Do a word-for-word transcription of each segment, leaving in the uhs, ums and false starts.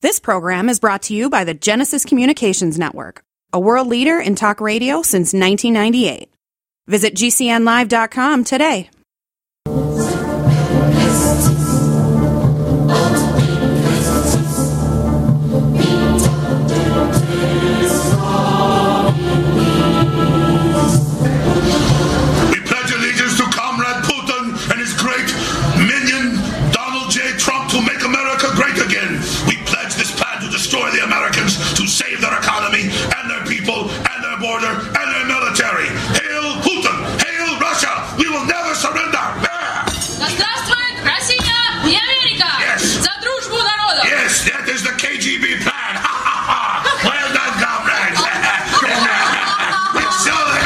This program is brought to you by the Genesis Communications Network, a world leader in talk radio since nineteen ninety-eight. Visit G C N live dot com today. Save their economy and their people and their border and their military. Hail Putin! Hail Russia! We will never surrender! Здравствует Россия и Америка! Yes! За дружбу народов! Yes, that is the K G B plan! Well done, comrades! It's all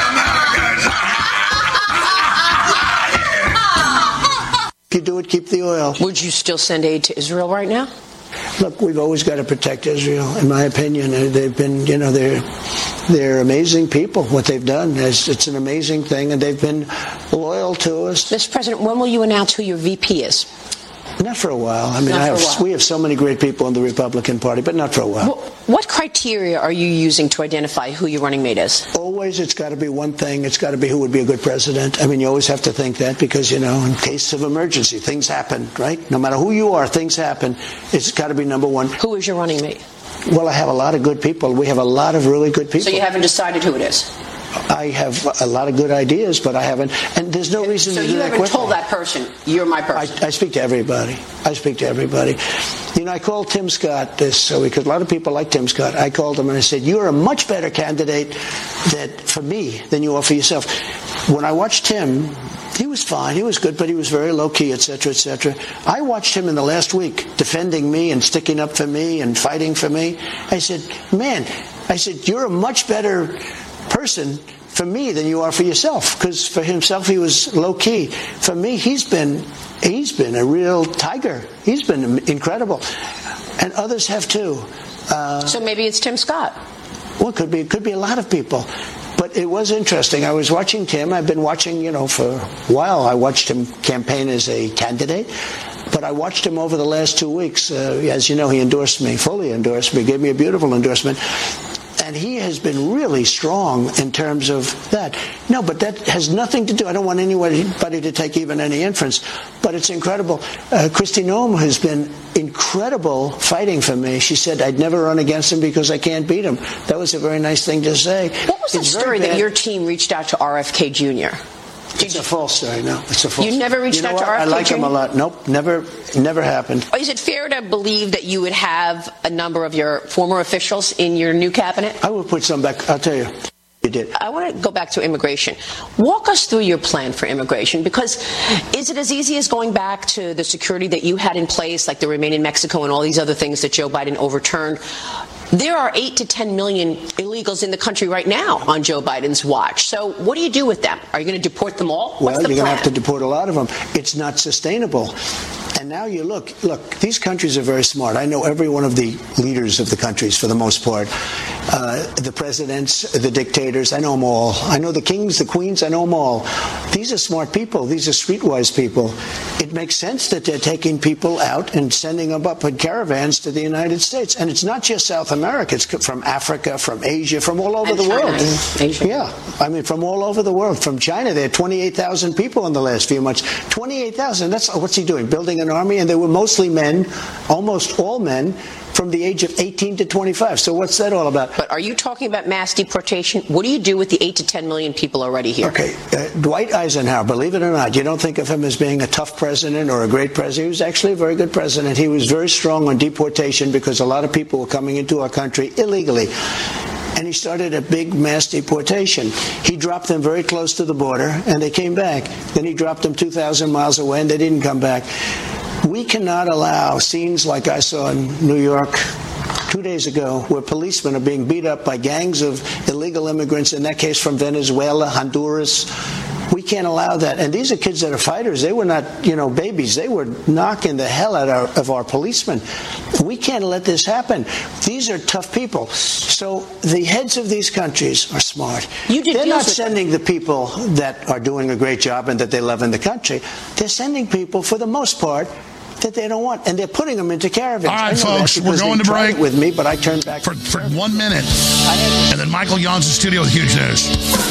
the Americans! If you do it, keep the oil. Would you still send aid to Israel right now? Look, we've always got to protect Israel, in my opinion. They've been, you know, they're they're amazing people. What they've done is it's an amazing thing, and they've been loyal to us. Mister President, when will you announce who your V P is? Not for a while. I mean, I have, we have so many great people in the Republican Party, but not for a while. Well, what criteria are you using to identify who your running mate is? Always, it's got to be one thing. It's got to be who would be a good president. I mean, you always have to think that because, you know, in case of emergency, things happen, right? No matter who you are, things happen. It's got to be number one. Who is your running mate? Well, I have a lot of good people. We have a lot of really good people. So you haven't decided who it is? I have a lot of good ideas, but I haven't. And there's no reason so to do that quickly. So you haven't told that person, you're my person? I, I speak to everybody. I speak to everybody. You know, I called Tim Scott this so because a lot of people like Tim Scott. I called him and I said, you're a much better candidate that for me than you are for yourself. When I watched him, he was fine. He was good, but he was very low-key, et cetera, et cetera. I watched him in the last week defending me and sticking up for me and fighting for me. I said, man, I said, you're a much better person for me than you are for yourself, because for himself he was low key. For me, he's been he's been a real tiger. He's been incredible, and others have too. Uh, so maybe it's Tim Scott. Well, it could be. It could be a lot of people. But it was interesting. I was watching Tim. I've been watching, you know, for a while. I watched him campaign as a candidate. But I watched him over the last two weeks. Uh, as you know, he endorsed me, fully endorsed me, gave me a beautiful endorsement. And he has been really strong in terms of that. No, but that has nothing to do. I don't want anybody to take even any inference. But it's incredible. Uh, Kristi Noem has been incredible fighting for me. She said I'd never run against him because I can't beat him. That was a very nice thing to say. What was the story that your team reached out to R F K Junior? It's a false story. No, it's a false. You never reached you know out to what? R F K I like Junior? him a lot. Nope, never, never happened. Is it fair to believe that you would have a number of your former officials in your new cabinet? I will put some back. I'll tell you. You did. I want to go back to immigration. Walk us through your plan for immigration, because is it as easy as going back to the security that you had in place, like the Remain in Mexico and all these other things that Joe Biden overturned? There are eight to ten million illegals in the country right now on Joe Biden's watch. So what do you do with them? Are you going to deport them all? What's well, the you're going to plan? have to deport a lot of them. It's not sustainable. And now you look, look, these countries are very smart. I know every one of the leaders of the countries for the most part. Uh, the presidents, the dictators, I know them all. I know the kings, the queens, I know them all. These are smart people. These are streetwise people. It makes sense that they're taking people out and sending them up in caravans to the United States. And it's not just South America. It's from Africa, from Asia, from all over and the China world. and Asia. Yeah. I mean, from all over the world. From China, there are twenty-eight thousand people in the last few months. twenty-eight thousand. That's what's he doing? Building an army? And they were mostly men, almost all men, from the age of eighteen to twenty-five. So what's that all about? But are you talking about mass deportation? What do you do with the eight to ten million people already here? Okay. Uh, Dwight Eisenhower, believe it or not, you don't think of him as being a tough president or a great president. He was actually a very good president. He was very strong on deportation because a lot of people were coming into our country illegally. And he started a big mass deportation. He dropped them very close to the border, and they came back. Then he dropped them two thousand miles away, and they didn't come back. We cannot allow scenes like I saw in New York two days ago where policemen are being beat up by gangs of illegal immigrants, in that case from Venezuela, Honduras. We can't allow that. And these are kids that are fighters. They were not, you know, babies. They were knocking the hell out of our, of our policemen. We can't let this happen. These are tough people. So the heads of these countries are smart. You did They're not with sending the people that are doing a great job and that they love in the country. They're sending people, for the most part, that they don't want, and they're putting them into caravans. All right, folks, we're going to break with me, but I turned back for, for one minute, and then Michael Yon's in studio with huge news.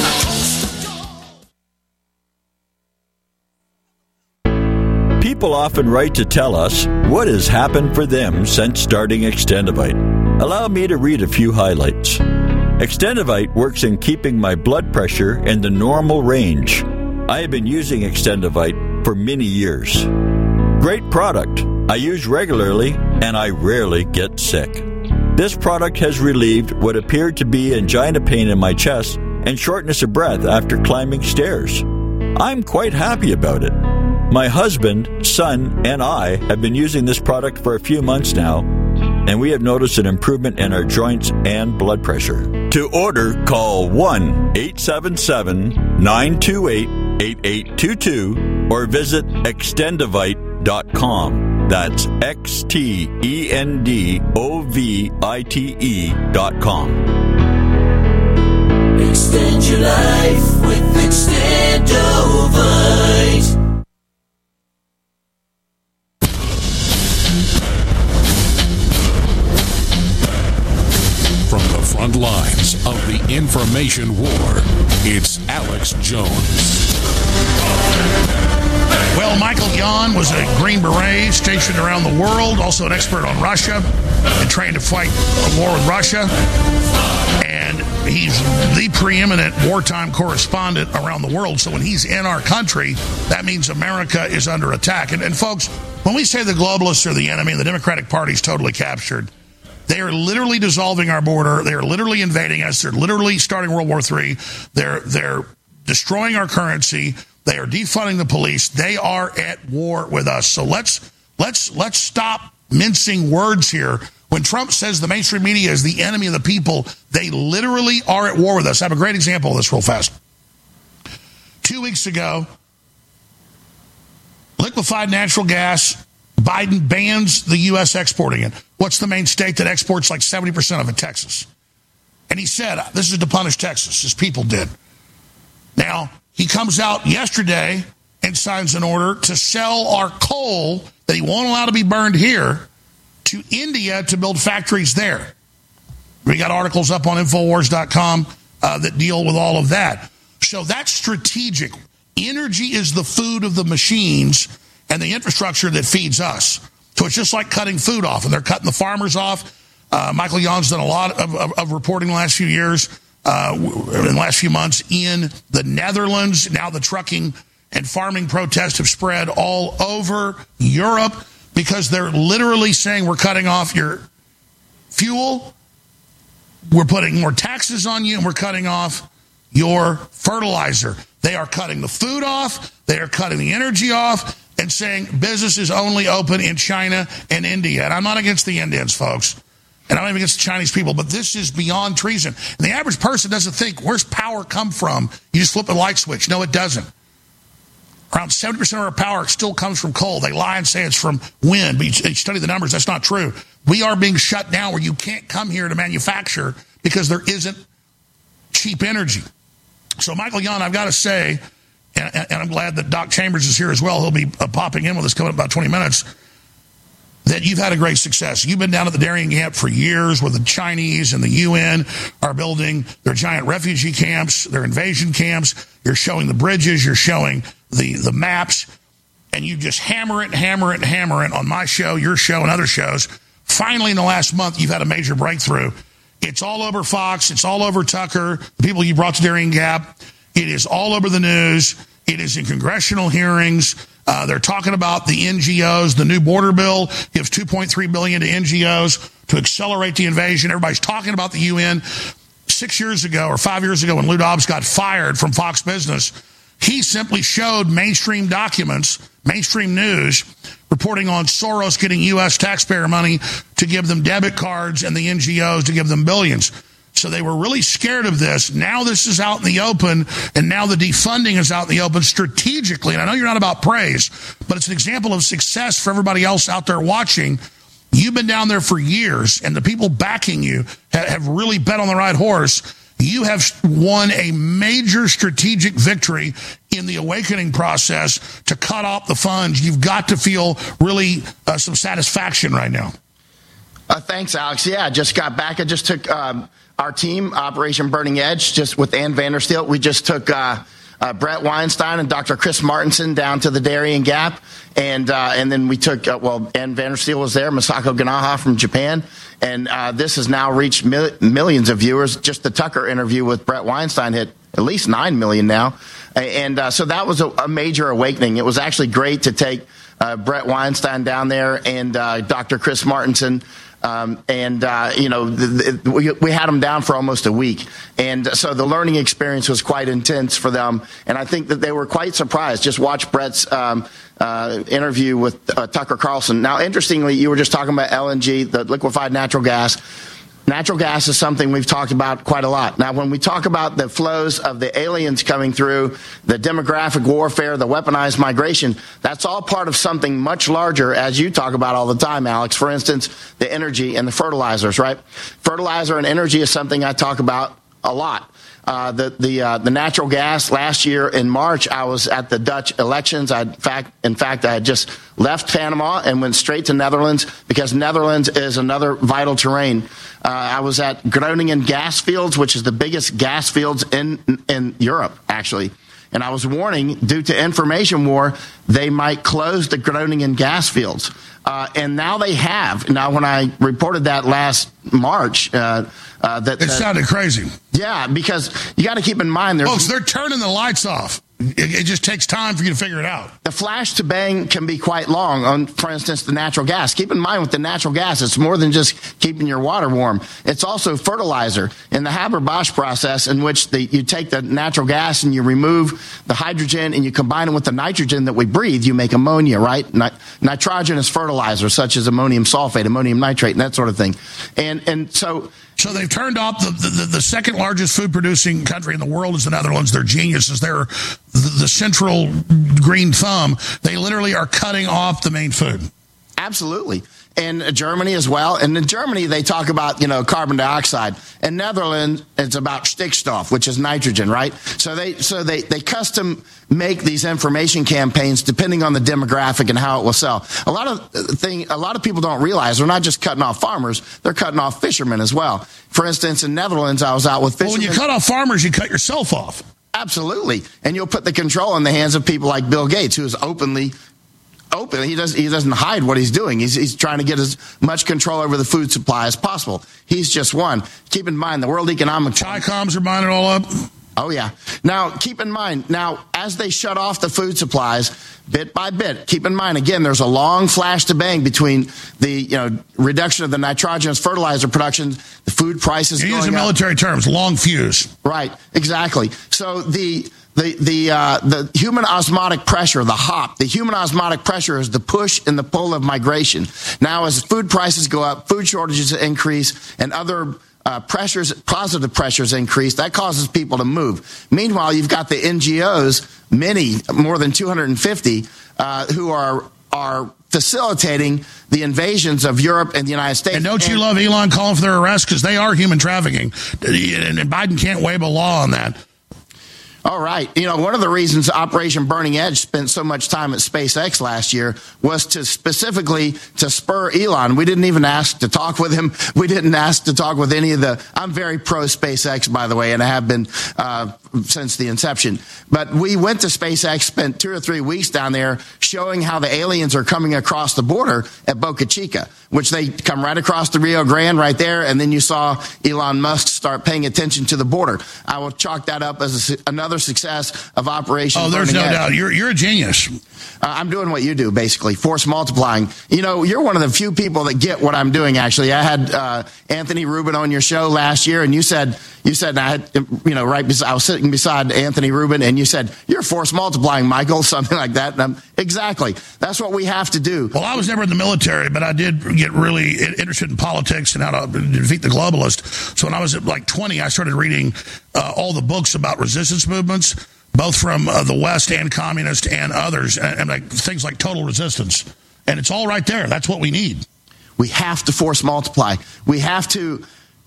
People often write to tell us what has happened for them since starting Extendivite. Allow me to read a few highlights. Extendivite works in keeping my blood pressure in the normal range. I have been using Extendivite for many years. Great product. I use regularly, and I rarely get sick. This product has relieved what appeared to be angina pain in my chest and shortness of breath after climbing stairs. I'm quite happy about it. My husband, son, and I have been using this product for a few months now, and we have noticed an improvement in our joints and blood pressure. To order, call one eight seven seven, nine two eight, eight eight two two or visit extendivite dot com. That's X T E N D O V I T E dot com. Extend your life with Extendivite. From the front lines of the information war, it's Alex Jones. Well, Michael Yon was a Green Beret stationed around the world, also an expert on Russia, and trained to fight a war with Russia. And he's the preeminent wartime correspondent around the world. So when he's in our country, that means America is under attack. And, and folks, when we say the globalists are the enemy and the Democratic Party is totally captured, they are literally dissolving our border. They are literally invading us. They're literally starting World War Three. They're they're destroying our currency. They are defunding the police. They are at war with us. So let's let's let's stop mincing words here. When Trump says the mainstream media is the enemy of the people, they literally are at war with us. I have a great example of this real fast. Two weeks ago, liquefied natural gas, Biden bans the U S exporting it. What's the main state that exports like seventy percent of it? Texas. And he said, this is to punish Texas, his people did. Now, he comes out yesterday and signs an order to sell our coal that he won't allow to be burned here to India to build factories there. We got articles up on Infowars dot com uh, that deal with all of that. So that's strategic. Energy is the food of the machines and the infrastructure that feeds us. So it's just like cutting food off, and they're cutting the farmers off. Uh, Michael Yon's done a lot of, of, of reporting in the last few years, uh, in the last few months in the Netherlands. Now the trucking and farming protests have spread all over Europe because they're literally saying we're cutting off your fuel, we're putting more taxes on you, and we're cutting off your fertilizer. They are cutting the food off, they are cutting the energy off, and saying business is only open in China and India. And I'm not against the Indians, folks. And I'm not even against the Chinese people, but this is beyond treason. And the average person doesn't think, where's power come from? You just flip a light switch. No, it doesn't. Around seventy percent of our power still comes from coal. They lie and say it's from wind, but you study the numbers, that's not true. We are being shut down where you can't come here to manufacture because there isn't cheap energy. So, Michael Yon, I've got to say, and, and I'm glad that Doc Chambers is here as well. He'll be uh, popping in with us coming up about twenty minutes. That you've had a great success. You've been down at the Darien camp for years where the Chinese and the U N are building their giant refugee camps, their invasion camps. You're showing the bridges. You're showing the, the maps. And you just hammer it and hammer it and hammer it on my show, your show, and other shows. Finally, in the last month, you've had a major breakthrough. It's all over Fox. It's all over Tucker, the people you brought to Darien Gap. It is all over the news. It is in congressional hearings. Uh, they're talking about the N G Os. The new border bill gives two point three billion dollars to N G Os to accelerate the invasion. Everybody's talking about the U N. Six years ago or five years ago when Lou Dobbs got fired from Fox Business, he simply showed mainstream documents, mainstream news, reporting on Soros getting U S taxpayer money to give them debit cards and the N G Os to give them billions. So they were really scared of this. Now this is out in the open, and now the defunding is out in the open strategically. And I know you're not about praise, but it's an example of success for everybody else out there watching. You've been down there for years, and the people backing you have really bet on the right horse. You have won a major strategic victory in the awakening process to cut off the funds, you've got to feel really uh, some satisfaction right now. Uh, thanks, Alex. Yeah, I just got back. I just took um, our team, Operation Burning Edge, just with Ann Vandersteel. We just took uh, uh, Brett Weinstein and Doctor Chris Martenson down to the Darien Gap. And uh, and then we took, uh, well, Ann Vandersteel was there, Masako Ganaha from Japan. And uh, this has now reached mil- millions of viewers. Just the Tucker interview with Brett Weinstein hit at least nine million now. And uh, so that was a, a major awakening. It was actually great to take uh, Brett Weinstein down there and uh, Doctor Chris Martenson. Um, and, uh, you know, the, the, we, we had them down for almost a week. And so the learning experience was quite intense for them. And I think that they were quite surprised. Just watch Brett's um, uh, interview with uh, Tucker Carlson. Now, interestingly, you were just talking about L N G, the liquefied natural gas. Natural gas is something we've talked about quite a lot. Now, when we talk about the flows of the aliens coming through, the demographic warfare, the weaponized migration, that's all part of something much larger, as you talk about all the time, Alex. For instance, the energy and the fertilizers, right? Fertilizer and energy is something I talk about a lot. Uh, the the uh, the natural gas last year in March, I was at the Dutch elections. I in fact in fact I had just left Panama and went straight to Netherlands because Netherlands is another vital terrain. Uh, I was at Groningen gas fields, which is the biggest gas fields in in Europe, actually. And I was warning, due to information war, they might close the Groningen gas fields. Uh, and now they have. Now, when I reported that last March, uh, uh, that it sounded uh, crazy. Yeah, because you got to keep in mind, there's folks, they're turning the lights off. It, it just takes time for you to figure it out. The flash to bang can be quite long on, for instance, the natural gas. Keep in mind with the natural gas, it's more than just keeping your water warm. It's also fertilizer. In the Haber-Bosch process, in which the, you take the natural gas and you remove the hydrogen and you combine it with the nitrogen that we breathe, you make ammonia, right? Nit- nitrogenous fertilizer, such as ammonium sulfate, ammonium nitrate, and that sort of thing. And and so... So they've turned off the, the, the second largest food producing country in the world is the Netherlands. They're geniuses. They're the, the central green thumb. They literally are cutting off the main food. Absolutely. And Germany as well. And in Germany, they talk about, you know, carbon dioxide. In Netherlands, it's about stickstoff, which is nitrogen, right? So they so they, they custom make these information campaigns depending on the demographic and how it will sell. A lot of thing, a lot of people don't realize they're not just cutting off farmers, they're cutting off fishermen as well. For instance, in Netherlands, I was out with fishermen. Well, when you cut off farmers, you cut yourself off. Absolutely. And you'll put the control in the hands of people like Bill Gates, who is openly open. He doesn't, he doesn't hide what he's doing. He's, he's trying to get as much control over the food supply as possible. He's just one. Keep in mind, the World Economic Forum. Chi-coms are buying it all up. Oh, yeah. Now, keep in mind, now, as they shut off the food supplies bit by bit, keep in mind, again, there's a long flash to bang between the, you know, reduction of the nitrogenous fertilizer production, the food prices You're going using up. military terms, long fuse. Right, exactly. So the the the uh, the human osmotic pressure, the HOP, the human osmotic pressure is the push and the pull of migration. Now, as food prices go up, food shortages increase, and other Uh, pressures, positive pressures increase, that causes people to move. Meanwhile, you've got the N G Os, many, more than two hundred fifty, uh, who are are facilitating the invasions of Europe and the United States. And don't and, you love Elon calling for their arrest? Because they are human trafficking. And Biden can't wave a law on that. All right. You know, one of the reasons Operation Burning Edge spent so much time at SpaceX last year was to specifically to spur Elon. We didn't even ask to talk with him. We didn't ask to talk with any of the, I'm very pro SpaceX, by the way, and I have been uh, since the inception. But we went to SpaceX, spent two or three weeks down there showing how the aliens are coming across the border at Boca Chica, which they come right across the Rio Grande right there. And then you saw Elon Musk start paying attention to the border. I will chalk that up as a, another success of Operation Oh, there's Burning no Edge. doubt. You're you're a genius. Uh, I'm doing what you do, basically, force multiplying. You know, you're one of the few people that get what I'm doing, actually. I had uh, Anthony Rubin on your show last year, and you said, you said, and I had, you know, right, beside, I was sitting beside Anthony Rubin, and you said, you're force multiplying, Michael, something like that. And I'm, exactly. That's what we have to do. Well, I was never in the military, but I did get really interested in politics and how to defeat the globalist. So when I was at like twenty, I started reading uh, all the books about resistance movements, both from uh, the West and communist and others, and, and like things like total resistance. And it's all right there. That's what we need. We have to force multiply. We have to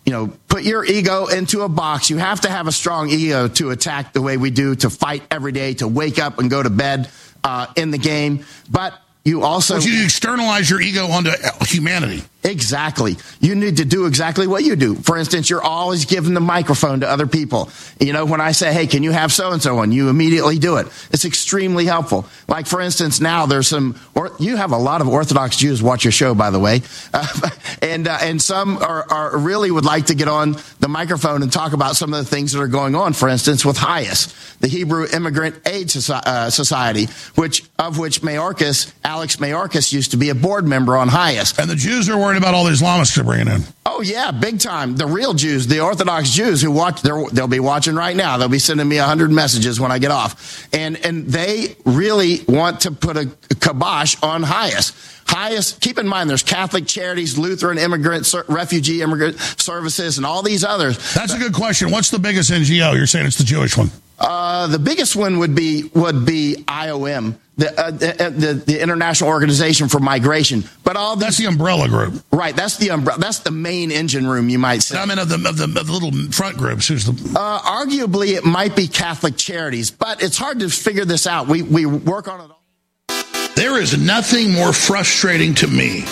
you know, put your ego into a box. You have to have a strong ego to attack the way we do, to fight every day, to wake up and go to bed uh, in the game. But you also... But you externalize your ego onto humanity. Exactly. You need to do exactly what you do. For instance, you're always giving the microphone to other people. You know, when I say, hey, can you have so-and-so on? You immediately do it. It's extremely helpful. Like, for instance, now there's some, or you have a lot of Orthodox Jews watch your show, by the way. Uh, and uh, and some are, are really would like to get on the microphone and talk about some of the things that are going on, for instance, with HIAS, the Hebrew Immigrant Aid Society, which of which Mayorkas, Alex Mayorkas used to be a board member on HIAS. And the Jews are worried about all the Islamists they're bringing in. Oh, yeah, big time. The real Jews, the Orthodox Jews who watch, they'll be watching right now. They'll be sending me one hundred messages when I get off. And and they really want to put a kibosh on HIAS. HIAS, keep in mind, there's Catholic Charities, Lutheran Immigrant, Refugee Immigrant Services, and all these others. That's a good question. What's the biggest N G O? You're saying it's the Jewish one. Uh, the biggest one would be would be I O M, the, uh, the, the the International Organization for Migration. But all these, that's the umbrella group, right? That's the umbrella. That's the main engine room, you might say. I mean, of the of the, of the little front groups. Who's the? Uh, arguably, it might be Catholic Charities, but it's hard to figure this out. We we work on it all. There is nothing more frustrating to me,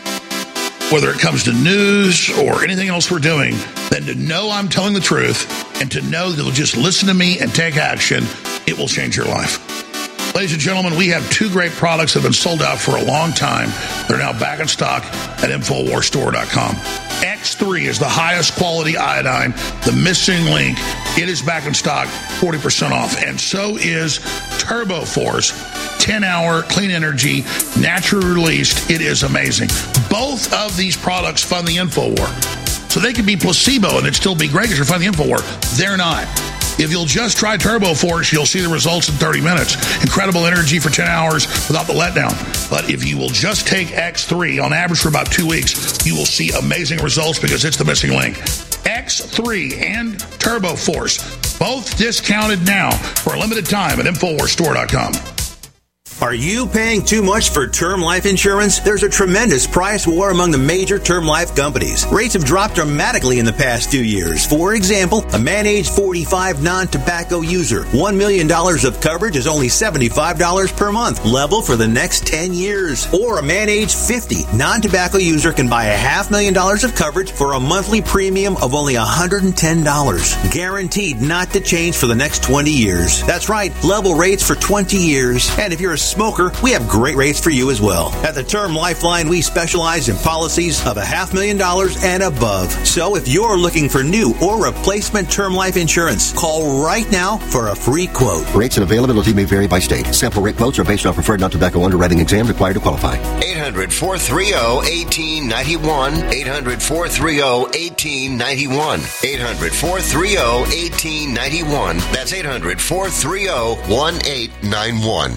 whether it comes to news or anything else we're doing, than to know I'm telling the truth and to know that you'll just listen to me and take action. It will change your life. Ladies and gentlemen, we have two great products that have been sold out for a long time. They're now back in stock at Infowars Store dot com. X three is the highest quality iodine, the missing link. It is back in stock, forty percent off. And so is Turbo Force, ten hour clean energy, naturally released. It is amazing. Both of these products fund the InfoWar. So they could be placebo and it'd still be great because you're funding the InfoWar. They're not. If you'll just try Turbo Force, you'll see the results in thirty minutes. Incredible energy for ten hours without the letdown. But if you will just take X three, on average for about two weeks, you will see amazing results because it's the missing link. X three and Turbo Force, both discounted now for a limited time at Infowars Store dot com. Are you paying too much for term life insurance? There's a tremendous price war among the major term life companies. Rates have dropped dramatically in the past few years. For example, a man age forty-five non-tobacco user, one million dollars of coverage is only seventy-five dollars per month, level for the next ten years. Or a man age fifty non-tobacco user can buy a half million dollars of coverage for a monthly premium of only one hundred ten dollars. Guaranteed not to change for the next twenty years. That's right, level rates for twenty years. And if you're a smoker, we have great rates for you as well. At the Term Lifeline, we specialize in policies of a half million dollars and above. So if you're looking for new or replacement term life insurance, call right now for a free quote. Rates and availability may vary by state. Sample rate quotes are based on preferred non-tobacco underwriting exam required to qualify. eight hundred, four three zero, one eight nine one. eight hundred, four three zero, one eight nine one. eight hundred, four three zero, one eight nine one. That's eight hundred, four three zero, one eight nine one.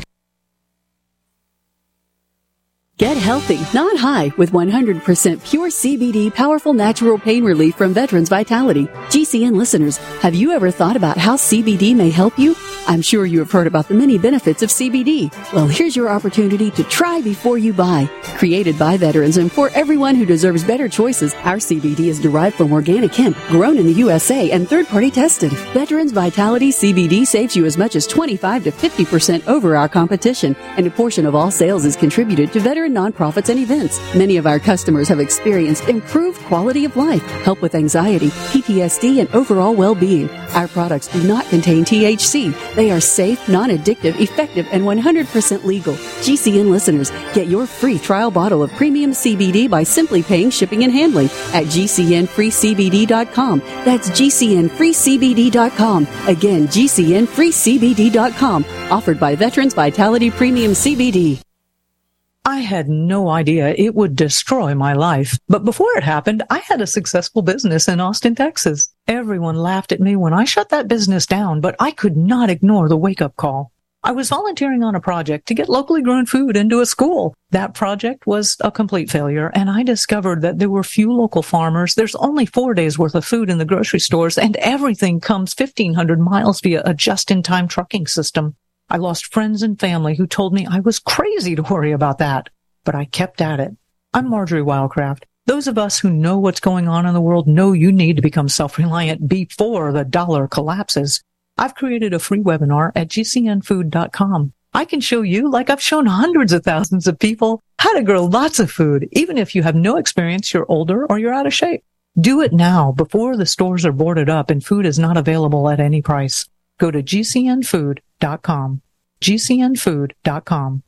Get healthy, not high, with one hundred percent pure C B D powerful natural pain relief from Veterans Vitality. G C N listeners, have you ever thought about how C B D may help you? I'm sure you have heard about the many benefits of C B D. Well, here's your opportunity to try before you buy. Created by veterans and for everyone who deserves better choices, our C B D is derived from organic hemp, grown in the U S A and third-party tested. Veterans Vitality C B D saves you as much as twenty-five to fifty percent over our competition, and a portion of all sales is contributed to veteran nonprofits and events. Many of our customers have experienced improved quality of life, help with anxiety, P T S D, and overall well-being. Our products do not contain T H C. They are safe, non-addictive, effective, and one hundred percent legal. G C N listeners, get your free trial bottle of premium C B D by simply paying shipping and handling at G C N free C B D dot com. That's G C N free C B D dot com. Again, G C N free C B D dot com. Offered by Veterans Vitality Premium C B D. I had no idea it would destroy my life. But before it happened, I had a successful business in Austin, Texas. Everyone laughed at me when I shut that business down, but I could not ignore the wake-up call. I was volunteering on a project to get locally grown food into a school. That project was a complete failure, and I discovered that there were few local farmers. There's only four days worth of food in the grocery stores, and everything comes fifteen hundred miles via a just-in-time trucking system. I lost friends and family who told me I was crazy to worry about that, but I kept at it. I'm Marjorie Wildcraft. Those of us who know what's going on in the world know you need to become self-reliant before the dollar collapses. I've created a free webinar at G C N food dot com. I can show you, like I've shown hundreds of thousands of people, how to grow lots of food, even if you have no experience, you're older, or you're out of shape. Do it now before the stores are boarded up and food is not available at any price. Go to G C N food dot com. G C N food dot com.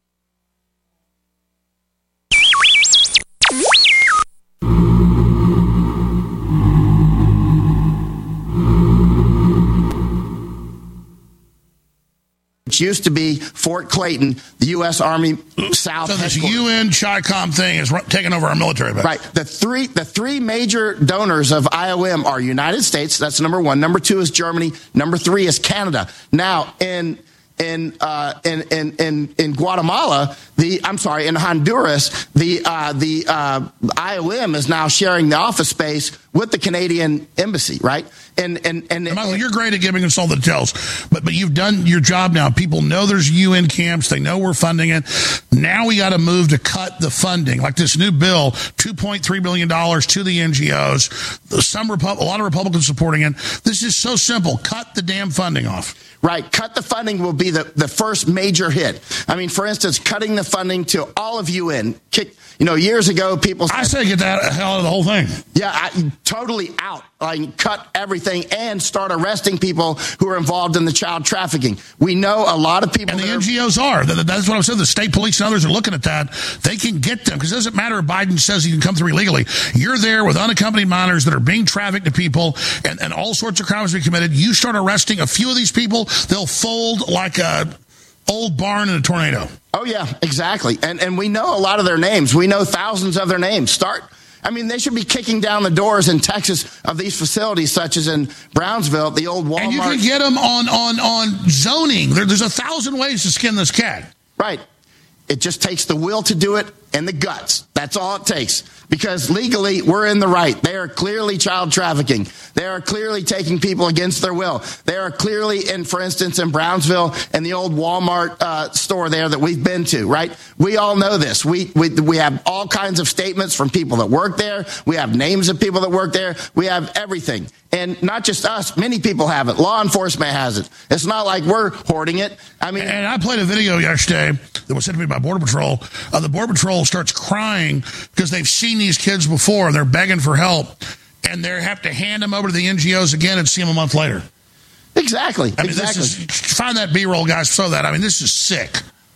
Which used to be Fort Clayton, the U S Army South. So this U N CHICOM thing is taking over our military base. Right. The three the three major donors of I O M are United States. That's number one. Number two is Germany. Number three is Canada. Now, in in uh, in, in in in Guatemala, the I'm sorry, in Honduras, the uh, the uh, I O M is now sharing the office space with the Canadian embassy, right? And and and, Michael, you're great at giving us all the details, but but you've done your job now. People know there's U N camps. They know we're funding it. Now we got to move to cut the funding, like this new bill, two point three billion dollars to the N G Os. Some Repu- a lot of Republicans supporting it. This is so simple. Cut the damn funding off. Right. Cut the funding will be the, the first major hit. I mean, for instance, cutting the funding to all of U N. Kick, you know, years ago, people said, I say get that hell out of the whole thing. Yeah, I, totally out. Like, cut everything and start arresting people who are involved in the child trafficking. We know a lot of people. And the N G Os are. That's what I'm saying. The state police and others are looking at that. They can get them because it doesn't matter if Biden says he can come through illegally. You're there with unaccompanied minors that are being trafficked to people and, and all sorts of crimes being committed. You start arresting a few of these people, they'll fold like a old barn in a tornado. Oh, yeah, exactly. And and we know a lot of their names. We know thousands of their names. Start. I mean, they should be kicking down the doors in Texas of these facilities, such as in Brownsville, the old Walmart. And you can get them on, on, on zoning. There, there's a thousand ways to skin this cat. Right. It just takes the will to do it and the guts. That's all it takes. Because legally, we're in the right. They are clearly child trafficking. They are clearly taking people against their will. They are clearly, in, for instance, in Brownsville and the old Walmart uh, store there that we've been to, right? We all know this. We, we we have all kinds of statements from people that work there. We have names of people that work there. We have everything. And not just us. Many people have it. Law enforcement has it. It's not like we're hoarding it. I mean, and I played a video yesterday that was sent to me by Border Patrol. Uh, the Border Patrol starts crying because they've seen these kids before and they're begging for help, and they have to hand them over to the N G Os again and see them a month later. Exactly. I mean, exactly. This is, find that B-roll, guys. Show that. I mean, this is sick.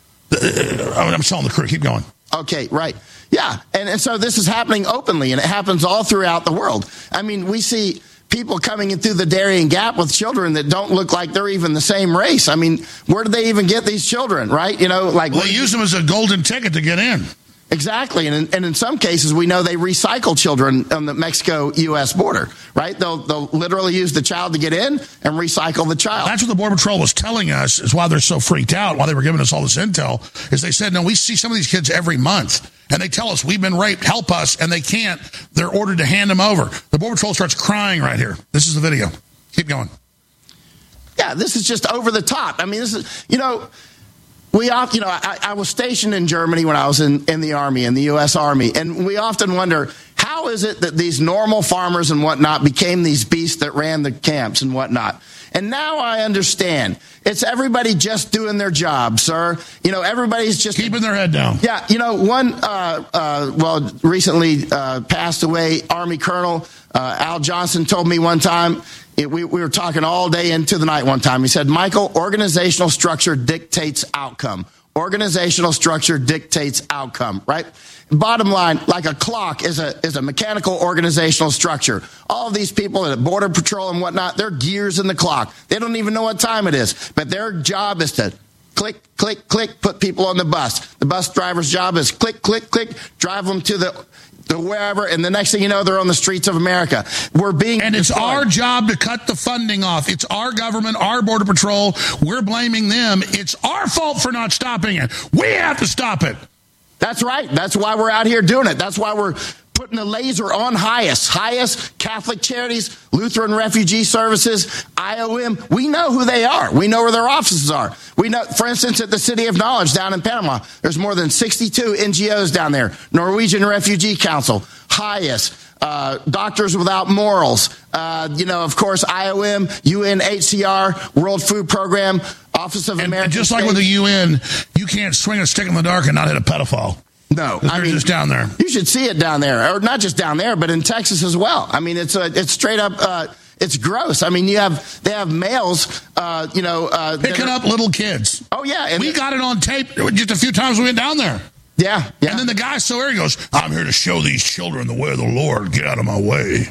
I'm telling the crew. Keep going. Okay, right. Yeah, and, and so this is happening openly, and it happens all throughout the world. I mean, we see people coming in through the Darien Gap with children that don't look like they're even the same race. I mean, where do they even get these children, right? You know, like well, they use them as a golden ticket to get in. Exactly. And in, and in some cases, we know they recycle children on the Mexico U S border, right? They'll, they'll literally use the child to get in and recycle the child. That's what the Border Patrol was telling us is why they're so freaked out, why they were giving us all this intel, is they said, no, we see some of these kids every month. And they tell us, we've been raped, help us, and they can't. They're ordered to hand them over. The Border Patrol starts crying right here. This is the video. Keep going. Yeah, this is just over the top. I mean, this is, you know, we often, you know, I, I was stationed in Germany when I was in, in the Army, in the U S Army, and we often wonder, how is it that these normal farmers and whatnot became these beasts that ran the camps and whatnot? And now I understand. It's everybody just doing their job, sir. You know, everybody's just keeping their head down. Yeah, you know, one, uh, uh, well, recently uh, passed away Army Colonel uh, Al Johnson told me one time, it, we, we were talking all day into the night one time. He said, Michael, organizational structure dictates outcome. Organizational structure dictates outcome, right? Bottom line, like a clock is a is a mechanical organizational structure. All of these people at Border Patrol and whatnot, they're gears in the clock. They don't even know what time it is. But their job is to click, click, click, put people on the bus. The bus driver's job is click, click, click, drive them to the to wherever, and the next thing you know, they're on the streets of America. We're being And it's destroyed. our job to cut the funding off. It's our government, our Border Patrol. We're blaming them. It's our fault for not stopping it. We have to stop it. That's right. That's why we're out here doing it. That's why we're putting the laser on HIAS, HIAS, Catholic Charities, Lutheran Refugee Services, I O M. We know who they are. We know where their offices are. We know, for instance, at the City of Knowledge down in Panama, there's more than sixty-two N G Os down there. Norwegian Refugee Council, HIAS, uh, Doctors Without Morals, uh, you know, of course, I O M, U N H C R, World Food Program, Office of and, American and just States. like with the U N, you can't swing a stick in the dark and not hit a pedophile. No, I they're mean, just down there. You should see it down there, or not just down there, but in Texas as well. I mean, it's a, it's straight up, uh, it's gross. I mean, you have they have males, uh, you know, uh, picking are, up little kids. Oh yeah, and we got it on tape just a few times we went down there. Yeah, yeah. And then the guy's so angry, he goes, "I'm here to show these children the way of the Lord. Get out of my way."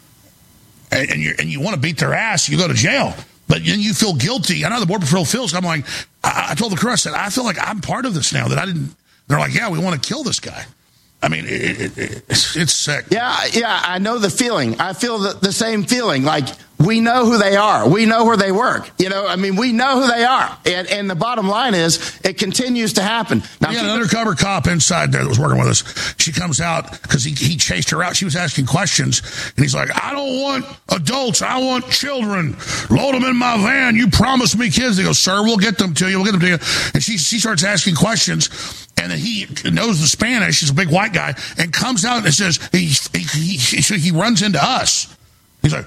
And, and you and you want to beat their ass, you go to jail. But then you feel guilty. I know the Border Patrol feels. I'm like, I, I told the crew, I said, I feel like I'm part of this now. That I didn't. They're like, yeah, we want to kill this guy. I mean, it, it, it, it's, it's sick. Yeah, yeah, I know the feeling. I feel the, the same feeling. Like, we know who they are. We know where they work. You know, I mean, we know who they are. And, and the bottom line is, it continues to happen. Now, we had an undercover cop inside there that was working with us. She comes out because he, he chased her out. She was asking questions. And he's like, I don't want adults. I want children. Load them in my van. You promised me kids. They go, sir, we'll get them to you. We'll get them to you. And she, she starts asking questions. And then he knows the Spanish. He's a big white guy. And comes out and says, he, he, he, he runs into us. He's like,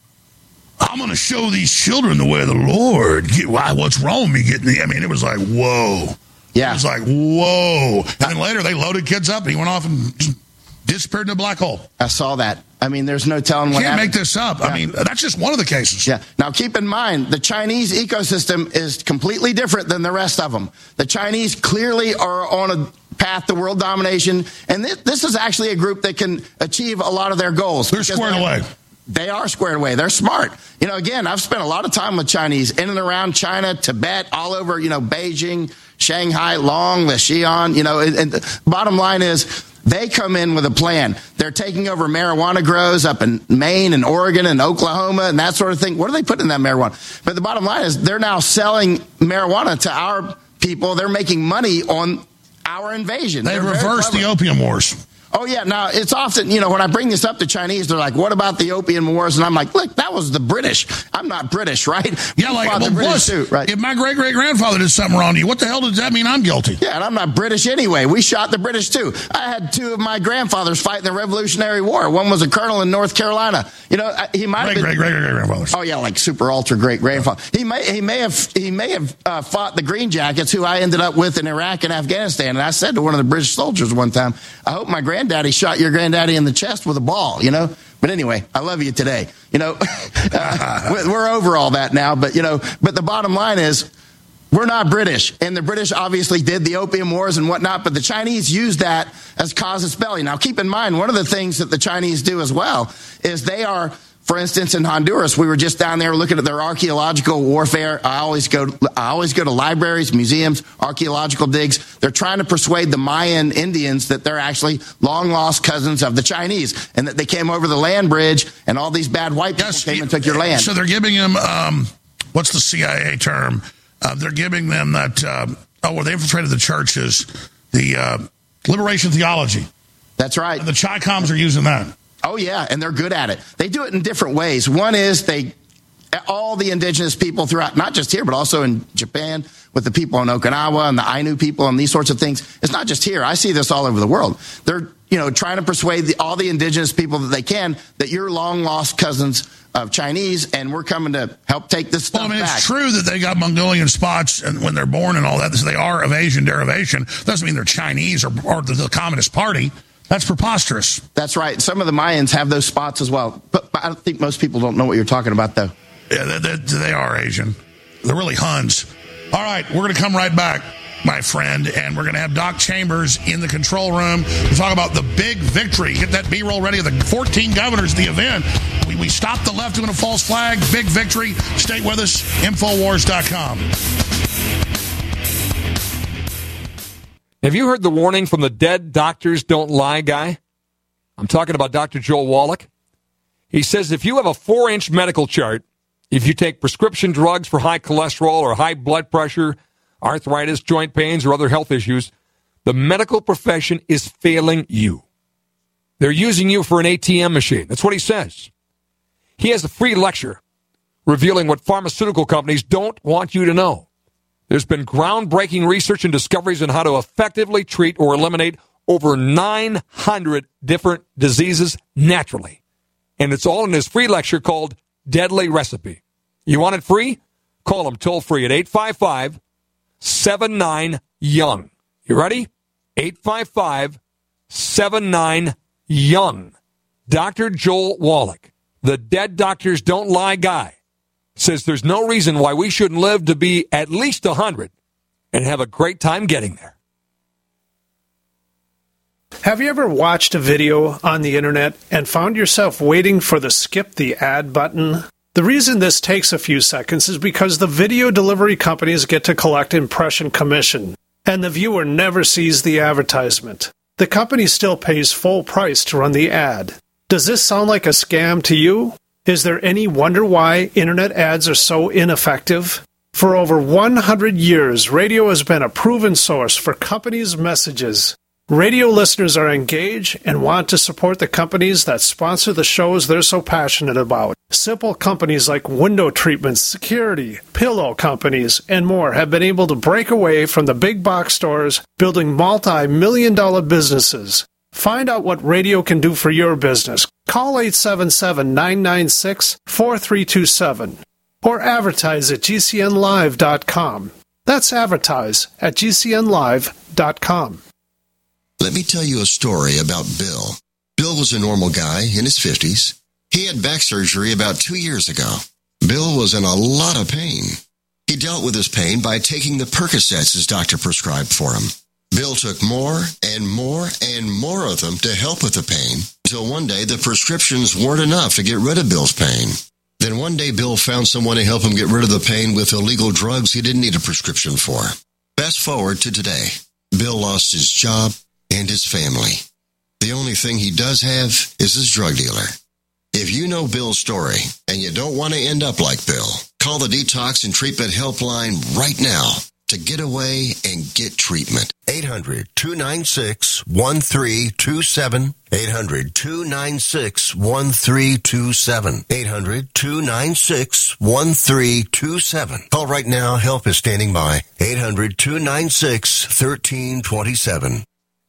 I'm going to show these children the way of the Lord. Why? What's wrong with me getting the... I mean, it was like, whoa. Yeah. It was like, whoa. And then later, they loaded kids up, and he went off and disappeared in a black hole. I saw that. I mean, there's no telling what You can't happened. make this up. Yeah. I mean, that's just one of the cases. Yeah. Now, keep in mind, the Chinese ecosystem is completely different than the rest of them. The Chinese clearly are on a path to world domination, and this, this is actually a group that can achieve a lot of their goals. They're squared they, away. They are squared away. They're smart. You know, again, I've spent a lot of time with Chinese in and around China, Tibet, all over, you know, Beijing, Shanghai, Long, the Xi'an, you know, and, and the bottom line is they come in with a plan. They're taking over marijuana grows up in Maine and Oregon and Oklahoma and that sort of thing. What are they putting in that marijuana? But the bottom line is they're now selling marijuana to our people. They're making money on our invasion. They've They're reversed the opium wars. Oh, yeah. Now, it's often, you know, when I bring this up to Chinese, they're like, what about the opium wars? And I'm like, look, that was the British. I'm not British, right? Yeah, like, well, plus, too, right? If my great-great-grandfather did something wrong to you, what the hell does that mean I'm guilty? Yeah, and I'm not British anyway. We shot the British, too. I had two of my grandfathers fight in the Revolutionary War. One was a colonel in North Carolina. You know, he might have been... Great-great-great-grandfathers. Oh, yeah, like super ultra-great-grandfather. He may, he may have, he may have uh, fought the Green Jackets, who I ended up with in Iraq and Afghanistan. And I said to one of the British soldiers one time, I hope my granddaddy shot your granddaddy in the chest with a ball, you know. But anyway, I love you today. You know, uh, we're over all that now. But, you know, but the bottom line is we're not British. And the British obviously did the opium wars and whatnot. But the Chinese used that as casus belli. Now, keep in mind, one of the things that the Chinese do as well is they are... For instance, in Honduras, we were just down there looking at their archaeological warfare. I always go, I always go to libraries, museums, archaeological digs. They're trying to persuade the Mayan Indians that they're actually long lost cousins of the Chinese and that they came over the land bridge and all these bad white people yes, came and took your land. So they're giving them, um, what's the C I A term? Uh, they're giving them that, uh, oh, where they infiltrated the churches, the uh, liberation theology. That's right. And the Chi-Coms are using that. Oh, yeah, and they're good at it. They do it in different ways. One is they, all the indigenous people throughout, not just here, but also in Japan with the people in Okinawa and the Ainu people and these sorts of things. It's not just here. I see this all over the world. They're, you know, trying to persuade the, all the indigenous people that they can that you're long-lost cousins of Chinese, and we're coming to help take this stuff well, I mean, back. It's true that they got Mongolian spots and when they're born and all that. So they are of Asian derivation. Doesn't mean they're Chinese or, or the, the Communist Party. That's preposterous. That's right. Some of the Mayans have those spots as well. But I think most people don't know what you're talking about, though. Yeah, they, they, they are Asian. They're really Huns. All right, we're going to come right back, my friend, and we're going to have Doc Chambers in the control room to talk about the big victory. Get that B-roll ready of the fourteen governors of the event. We, we stopped the left doing a false flag. Big victory. Stay with us. Infowars dot com. Have you heard the warning from the dead doctors don't lie guy? I'm talking about Doctor Joel Wallach. He says if you have a four-inch medical chart, if you take prescription drugs for high cholesterol or high blood pressure, arthritis, joint pains, or other health issues, the medical profession is failing you. They're using you for an A T M machine. That's what he says. He has a free lecture revealing what pharmaceutical companies don't want you to know. There's been groundbreaking research and discoveries on how to effectively treat or eliminate over nine hundred different diseases naturally. And it's all in his free lecture called Deadly Recipe. You want it free? Call him toll free at eight five five, seven nine, young. You ready? eight five five, seven nine, young. Doctor Joel Wallach, the Dead Doctors Don't Lie guy, says there's no reason why we shouldn't live to be at least one hundred and have a great time getting there. Have you ever watched a video on the internet and found yourself waiting for the skip the ad button? The reason this takes a few seconds is because the video delivery companies get to collect impression commission, and the viewer never sees the advertisement. The company still pays full price to run the ad. Does this sound like a scam to you? Is there any wonder why internet ads are so ineffective? For over one hundred years, radio has been a proven source for companies' messages. Radio listeners are engaged and want to support the companies that sponsor the shows they're so passionate about. Simple companies like window treatments, security, pillow companies, and more have been able to break away from the big box stores, building multi-million dollar businesses. Find out what radio can do for your business. Call eight seven seven, nine nine six, four three two seven or advertise at G C N live dot com. That's advertise at G C N live dot com. Let me tell you a story about Bill. Bill was a normal guy in his fifties. He had back surgery about two years ago. Bill was in a lot of pain. He dealt with his pain by taking the Percocets his doctor prescribed for him. Bill took more and more and more of them to help with the pain, until one day the prescriptions weren't enough to get rid of Bill's pain. Then one day Bill found someone to help him get rid of the pain with illegal drugs he didn't need a prescription for. Fast forward to today. Bill lost his job and his family. The only thing he does have is his drug dealer. If you know Bill's story and you don't want to end up like Bill, call the Detox and Treatment Helpline right now to get away and get treatment. eight hundred, two nine six, one three two seven. eight hundred, two nine six, one three two seven. eight hundred, two nine six, one three two seven. Call right now. Help is standing by. eight hundred, two nine six, one three two seven.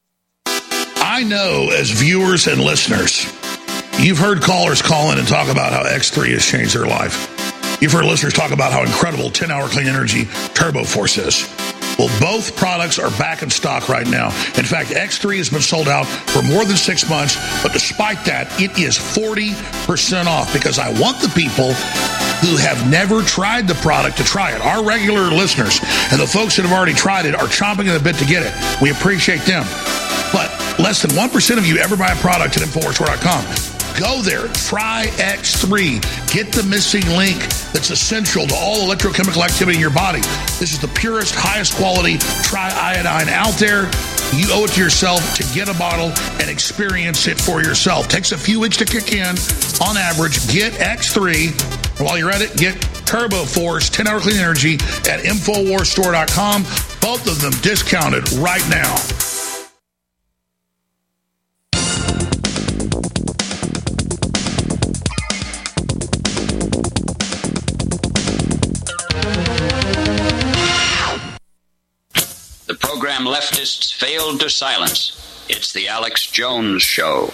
I know as viewers and listeners, you've heard callers call in and talk about how X three has changed their life. You've heard listeners talk about how incredible ten-hour clean energy Turbo Force is. Well, both products are back in stock right now. In fact, X three has been sold out for more than six months, but despite that, it is forty percent off because I want the people who have never tried the product to try it. Our regular listeners and the folks that have already tried it are chomping at the bit to get it. We appreciate them. But less than one percent of you ever buy a product at Infowars Store dot com. Go there, try X three. Get the missing link that's essential to all electrochemical activity in your body. This is the purest, highest quality triiodine out there. You owe it to yourself to get a bottle and experience it for yourself. Takes a few weeks to kick in. On average, get X three. While you're at it, get Turbo Force ten-hour clean energy at Infowars Store dot com. Both of them discounted right now. The program leftists failed to silence. It's the Alex Jones Show.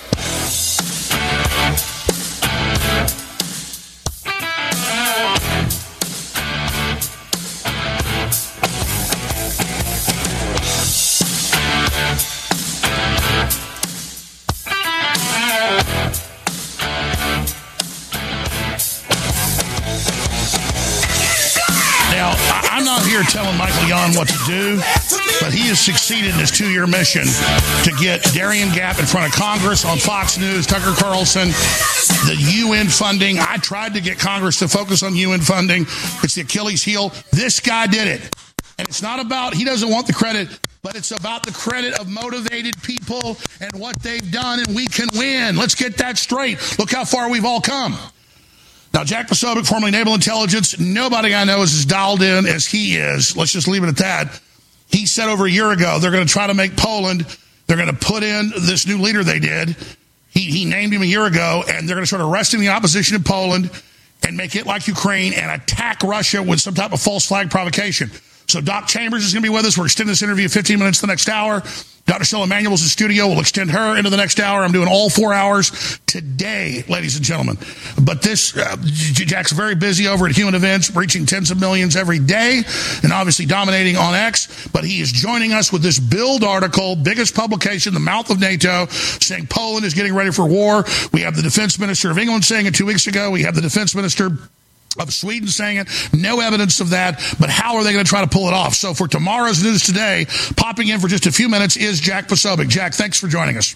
I'm not here telling Michael Yon what to do, but he has succeeded in his two-year mission to get Darian Gap in front of Congress on Fox News, Tucker Carlson, the U N funding. I tried to get Congress to focus on U N funding. It's the Achilles heel. This guy did it. And it's not about, he doesn't want the credit, but it's about the credit of motivated people and what they've done, and we can win. Let's get that straight. Look how far we've all come. Now, Jack Posobiec, formerly Naval Intelligence, nobody I know is as dialed in as he is. Let's just leave it at that. He said over a year ago they're going to try to make Poland, they're going to put in this new leader they did. He, he named him a year ago, and they're going to start arresting the opposition in Poland and make it like Ukraine and attack Russia with some type of false flag provocation. So Doc Chambers is going to be with us. We're extending this interview fifteen minutes the next hour. Doctor Stella Manuel's in studio. We'll extend her into the next hour. I'm doing all four hours today, ladies and gentlemen. But this, uh, Jack's very busy over at Human Events, reaching tens of millions every day and obviously dominating on X. But he is joining us with this Bild article, biggest publication, the mouth of NATO, saying Poland is getting ready for war. We have the defense minister of England saying it two weeks ago. We have the defense minister of Sweden saying it. No evidence of that, but how are they going to try to pull it off? So for tomorrow's news today, popping in for just a few minutes is Jack Posobiec. Jack, thanks for joining us.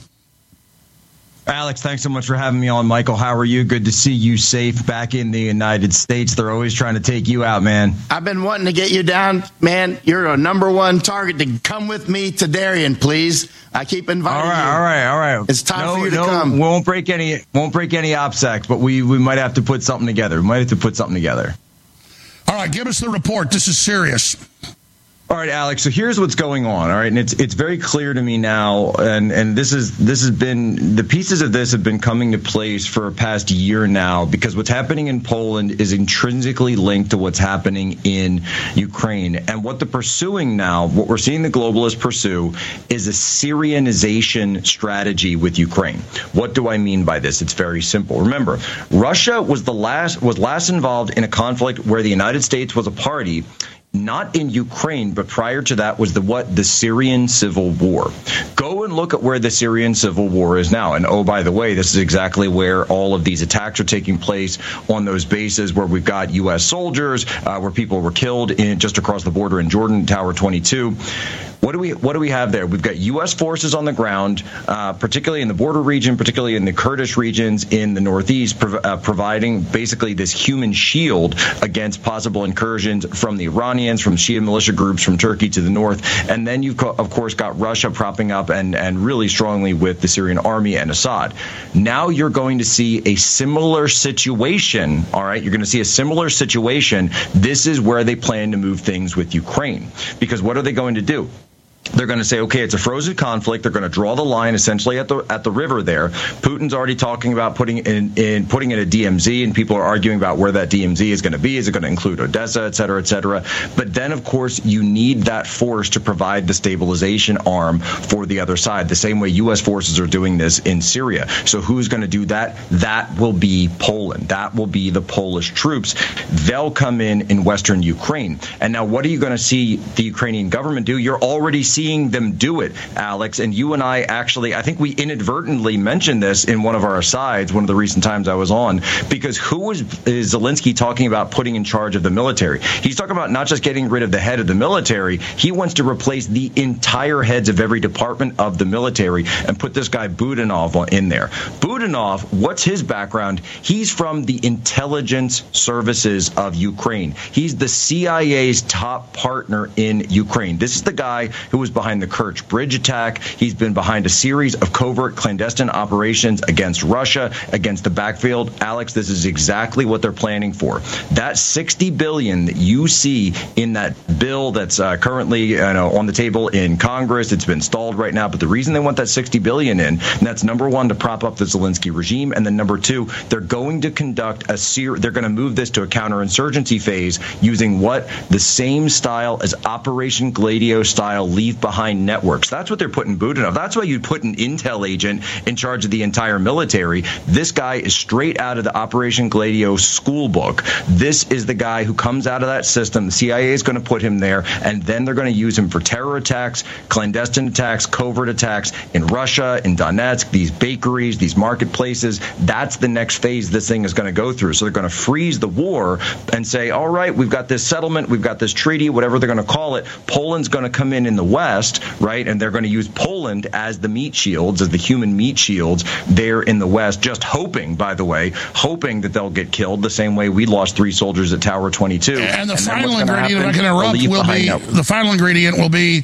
Alex, thanks so much for having me on. Michael, how are you? Good to see you safe back in the United States. They're always trying to take you out, man. I've been wanting to get you down, man. You're a number one target to come with me to Darien, please. I keep inviting all right, you. All right, all right. It's time no, for you to no, come. We won't break any, won't break any OPSECs, but we, we might have to put something together. We might have to put something together. All right, give us the report. This is serious. All right, Alex. So here's what's going on. All right, and it's it's very clear to me now, and and this is this has been the pieces of this have been coming to place for a past year now, because what's happening in Poland is intrinsically linked to what's happening in Ukraine, and what they're pursuing now, what we're seeing the globalists pursue, is a Syrianization strategy with Ukraine. What do I mean by this? It's very simple. Remember, Russia was the last was last involved in a conflict where the United States was a party. Not in Ukraine, but prior to that was the what? The Syrian civil war. Go and look at where the Syrian civil war is now. And oh, by the way, this is exactly where all of these attacks are taking place, on those bases where we've got U S soldiers, uh, where people were killed in just across the border in Jordan, Tower twenty-two. What do we what do we have there? We've got U S forces on the ground, uh, particularly in the border region, particularly in the Kurdish regions in the northeast, prov- uh, providing basically this human shield against possible incursions from the Iranians, from Shia militia groups from Turkey to the north. And then you've, co- of course, got Russia propping up and, and really strongly with the Syrian army and Assad. Now you're going to see a similar situation. All right, you're going to see a similar situation. This is where they plan to move things with Ukraine, because what are they going to do? They're going to say, okay, it's a frozen conflict. They're going to draw the line essentially at the at the river there. Putin's already talking about putting in, in putting in a D M Z, and people are arguing about where that D M Z is going to be. Is it going to include Odessa, et cetera, et cetera? But then, of course, you need that force to provide the stabilization arm for the other side, the same way U S forces are doing this in Syria. So who's going to do that? That will be Poland. That will be the Polish troops. They'll come in in western Ukraine. And now what are you going to see the Ukrainian government do? You're already seeing them do it, Alex. And you and I actually, I think we inadvertently mentioned this in one of our asides, one of the recent times I was on, because who is, is Zelensky talking about putting in charge of the military? He's talking about not just getting rid of the head of the military. He wants to replace the entire heads of every department of the military and put this guy Budanov in there. Budanov, what's his background? He's from the intelligence services of Ukraine. He's the C I A's top partner in Ukraine. This is the guy who was behind the Kerch Bridge attack. He's been behind a series of covert clandestine operations against Russia, against the backfield. Alex, this is exactly what they're planning for. That sixty billion dollars that you see in that bill that's uh, currently you know, on the table in Congress, it's been stalled right now. But the reason they want that sixty billion dollars in, and that's number one, to prop up the Zelensky regime, and then number two, they're going to conduct a ser- they're going to move this to a counterinsurgency phase using what? The same style as Operation Gladio style leave behind networks. That's what they're putting Budanov. That's why you'd put an intel agent in charge of the entire military. This guy is straight out of the Operation Gladio school book. This is the guy who comes out of that system. The C I A is going to put him there, and then they're going to use him for terror attacks, clandestine attacks, covert attacks in Russia, in Donetsk, these bakeries, these marketplaces. That's the next phase this thing is going to go through. So they're going to freeze the war and say, all right, we've got this settlement, we've got this treaty, whatever they're going to call it. Poland's going to come in in the West, right? And they're going to use Poland as the meat shields, as the human meat shields there in the West, just hoping, by the way, hoping that they'll get killed the same way we lost three soldiers at Tower twenty-two. And the and final ingredient, if I can interrupt, will be, the final ingredient will be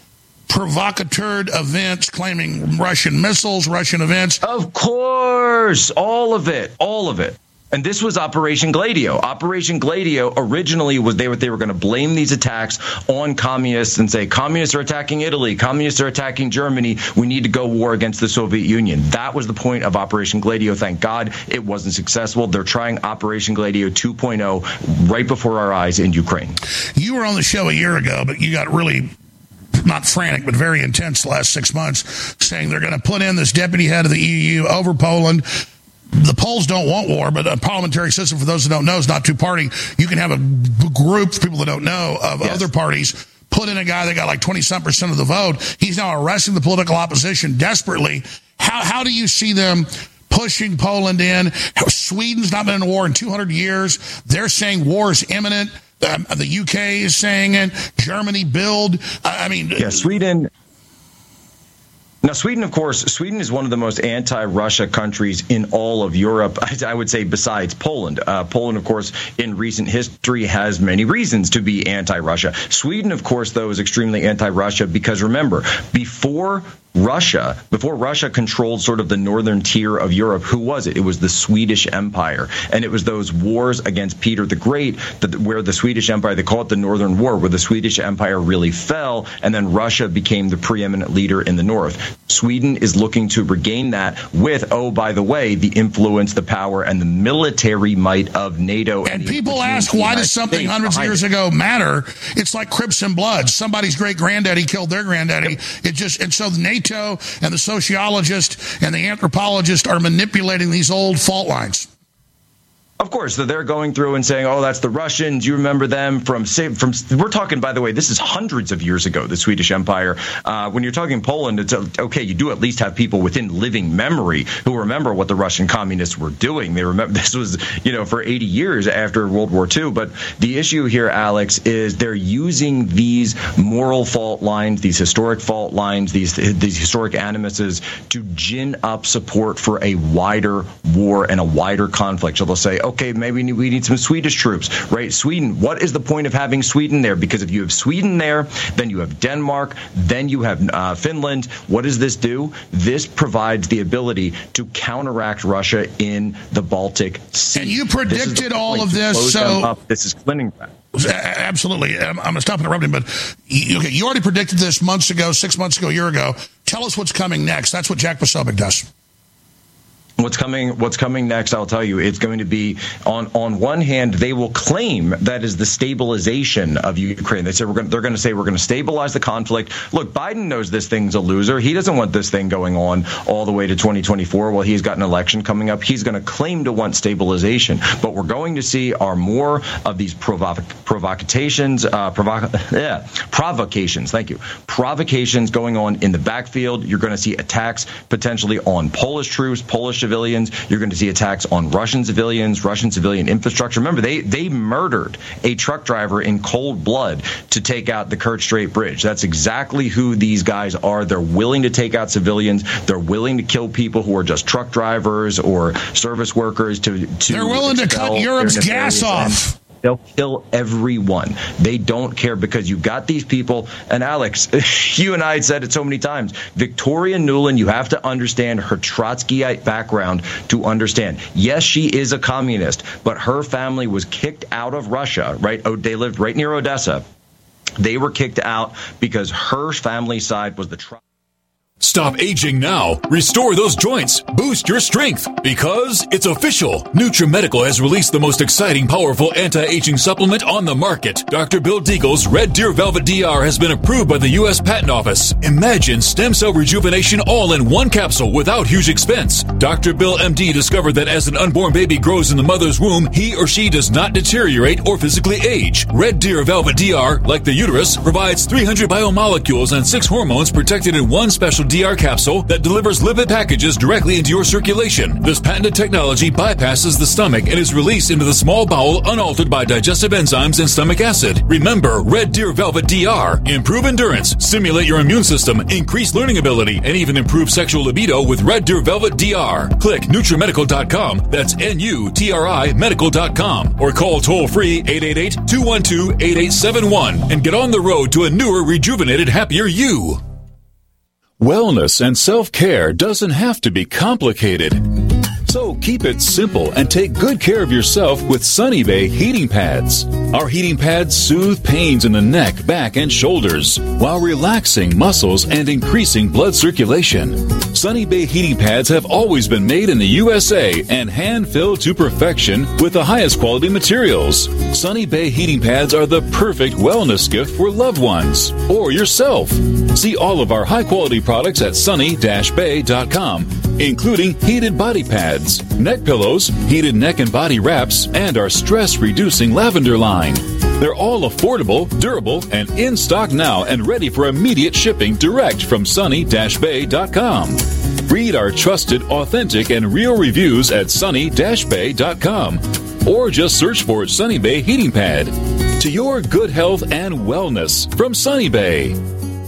provocateur events claiming Russian missiles, Russian events. Of course, all of it, all of it. And this was Operation Gladio. Operation Gladio originally was they were they were going to blame these attacks on communists and say communists are attacking Italy, communists are attacking Germany. We need to go war against the Soviet Union. That was the point of Operation Gladio. Thank God it wasn't successful. They're trying Operation Gladio two point oh right before our eyes in Ukraine. You were on the show a year ago, but you got really not frantic, but very intense the last six months, saying they're going to put in this deputy head of the E U over Poland. The Poles don't want war, but a parliamentary system, for those who don't know, is not two-party. You can have a group, people that don't know, of yes. other parties, put in a guy that got like twenty-some percent of the vote. He's now arresting the political opposition desperately. How how do you see them pushing Poland in? Sweden's not been in a war in two hundred years. They're saying war is imminent. Um, the U K is saying it. Germany, build. I mean... Yeah, Sweden... Now, Sweden, of course, Sweden is one of the most anti-Russia countries in all of Europe, I would say, besides Poland. Uh, Poland, of course, in recent history has many reasons to be anti-Russia. Sweden, of course, though, is extremely anti-Russia because, remember, before Russia, before Russia controlled sort of the northern tier of Europe, who was it? It was the Swedish Empire. And it was those wars against Peter the Great, that, where the Swedish Empire, they call it the Northern War, where the Swedish Empire really fell, and then Russia became the preeminent leader in the north. Sweden is looking to regain that with, oh, by the way, the influence, the power, and the military might of NATO. And, and people ask, why does something States hundreds of years it. ago matter? It's like Crips and Bloods. Somebody's great-granddaddy killed their granddaddy. Yep. It just, and so NATO and the sociologist and the anthropologist are manipulating these old fault lines. Of course, they're going through and saying, oh, that's the Russians. You remember them from, from we're talking, by the way, this is hundreds of years ago, the Swedish Empire. Uh, when you're talking Poland, it's okay, you do at least have people within living memory who remember what the Russian communists were doing. They remember this was, you know, for eighty years after World War Two. But the issue here, Alex, is they're using these moral fault lines, these historic fault lines, these, these historic animuses to gin up support for a wider war and a wider conflict. So they'll say, okay, maybe we need some Swedish troops, right? Sweden, what is the point of having Sweden there? Because if you have Sweden there, then you have Denmark, then you have uh, Finland. What does this do? This provides the ability to counteract Russia in the Baltic Sea. And you predicted all of this, so... This is Kaliningrad. Absolutely. I'm, I'm going to stop interrupting, but you, okay, you already predicted this months ago, six months ago, a year ago. Tell us what's coming next. That's what Jack Posobiec does. What's coming What's coming next, I'll tell you, it's going to be, on, on one hand, they will claim that is the stabilization of Ukraine. They say we're going, they're going to say we're going to stabilize the conflict. Look, Biden knows this thing's a loser. He doesn't want this thing going on all the way to twenty twenty-four. Well, he's got an election coming up. He's going to claim to want stabilization. But we're going to see are more of these provoc- provocations, uh, provoc- yeah, provocations, thank you, provocations going on in the backfield. You're going to see attacks potentially on Polish troops, Polish civilians. You're going to see attacks on Russian civilians, Russian civilian infrastructure. Remember, they, they murdered a truck driver in cold blood to take out the Kerch Strait Bridge. That's exactly who these guys are. They're willing to take out civilians. They're willing to kill people who are just truck drivers or service workers. To, to They're willing to cut Europe's gas off. End. They'll kill everyone. They don't care because you got these people. And Alex, you and I had said it so many times. Victoria Nuland, you have to understand her Trotskyite background to understand. Yes, she is a communist, but her family was kicked out of Russia, right? Oh, they lived right near Odessa. They were kicked out because her family side was the Trotskyite. Stop aging now. Restore those joints. Boost your strength. Because it's official. NutriMedical has released the most exciting, powerful anti-aging supplement on the market. Doctor Bill Deagle's Red Deer Velvet D R has been approved by the U S Patent Office. Imagine stem cell rejuvenation all in one capsule without huge expense. Doctor Bill M D discovered that as an unborn baby grows in the mother's womb, he or she does not deteriorate or physically age. Red Deer Velvet D R, like the uterus, provides three hundred biomolecules and six hormones protected in one special D R capsule that delivers lipid packages directly into your circulation. This patented technology bypasses the stomach and is released into the small bowel unaltered by digestive enzymes and stomach acid. Remember, Red Deer Velvet D R. Improve endurance, stimulate your immune system, increase learning ability, and even improve sexual libido with Red Deer Velvet D R. Click NutriMedical dot com. That's N U T R I medical dot com. Or call toll-free eight eight eight, two one two, eight eight seven one and get on the road to a newer, rejuvenated, happier you. Wellness and self-care doesn't have to be complicated. So keep it simple and take good care of yourself with Sunny Bay heating pads. Our heating pads soothe pains in the neck, back, and shoulders while relaxing muscles and increasing blood circulation. Sunny Bay heating pads have always been made in the U S A and hand-filled to perfection with the highest quality materials. Sunny Bay heating pads are the perfect wellness gift for loved ones or yourself. See all of our high-quality products at sunny dash bay dot com, including heated body pads, neck pillows, heated neck and body wraps, and our stress-reducing lavender line. They're all affordable, durable, and in stock now and ready for immediate shipping direct from sunny dash bay dot com. Read our trusted, authentic, and real reviews at sunny dash bay dot com or just search for Sunny Bay Heating Pad. To your good health and wellness from Sunny Bay.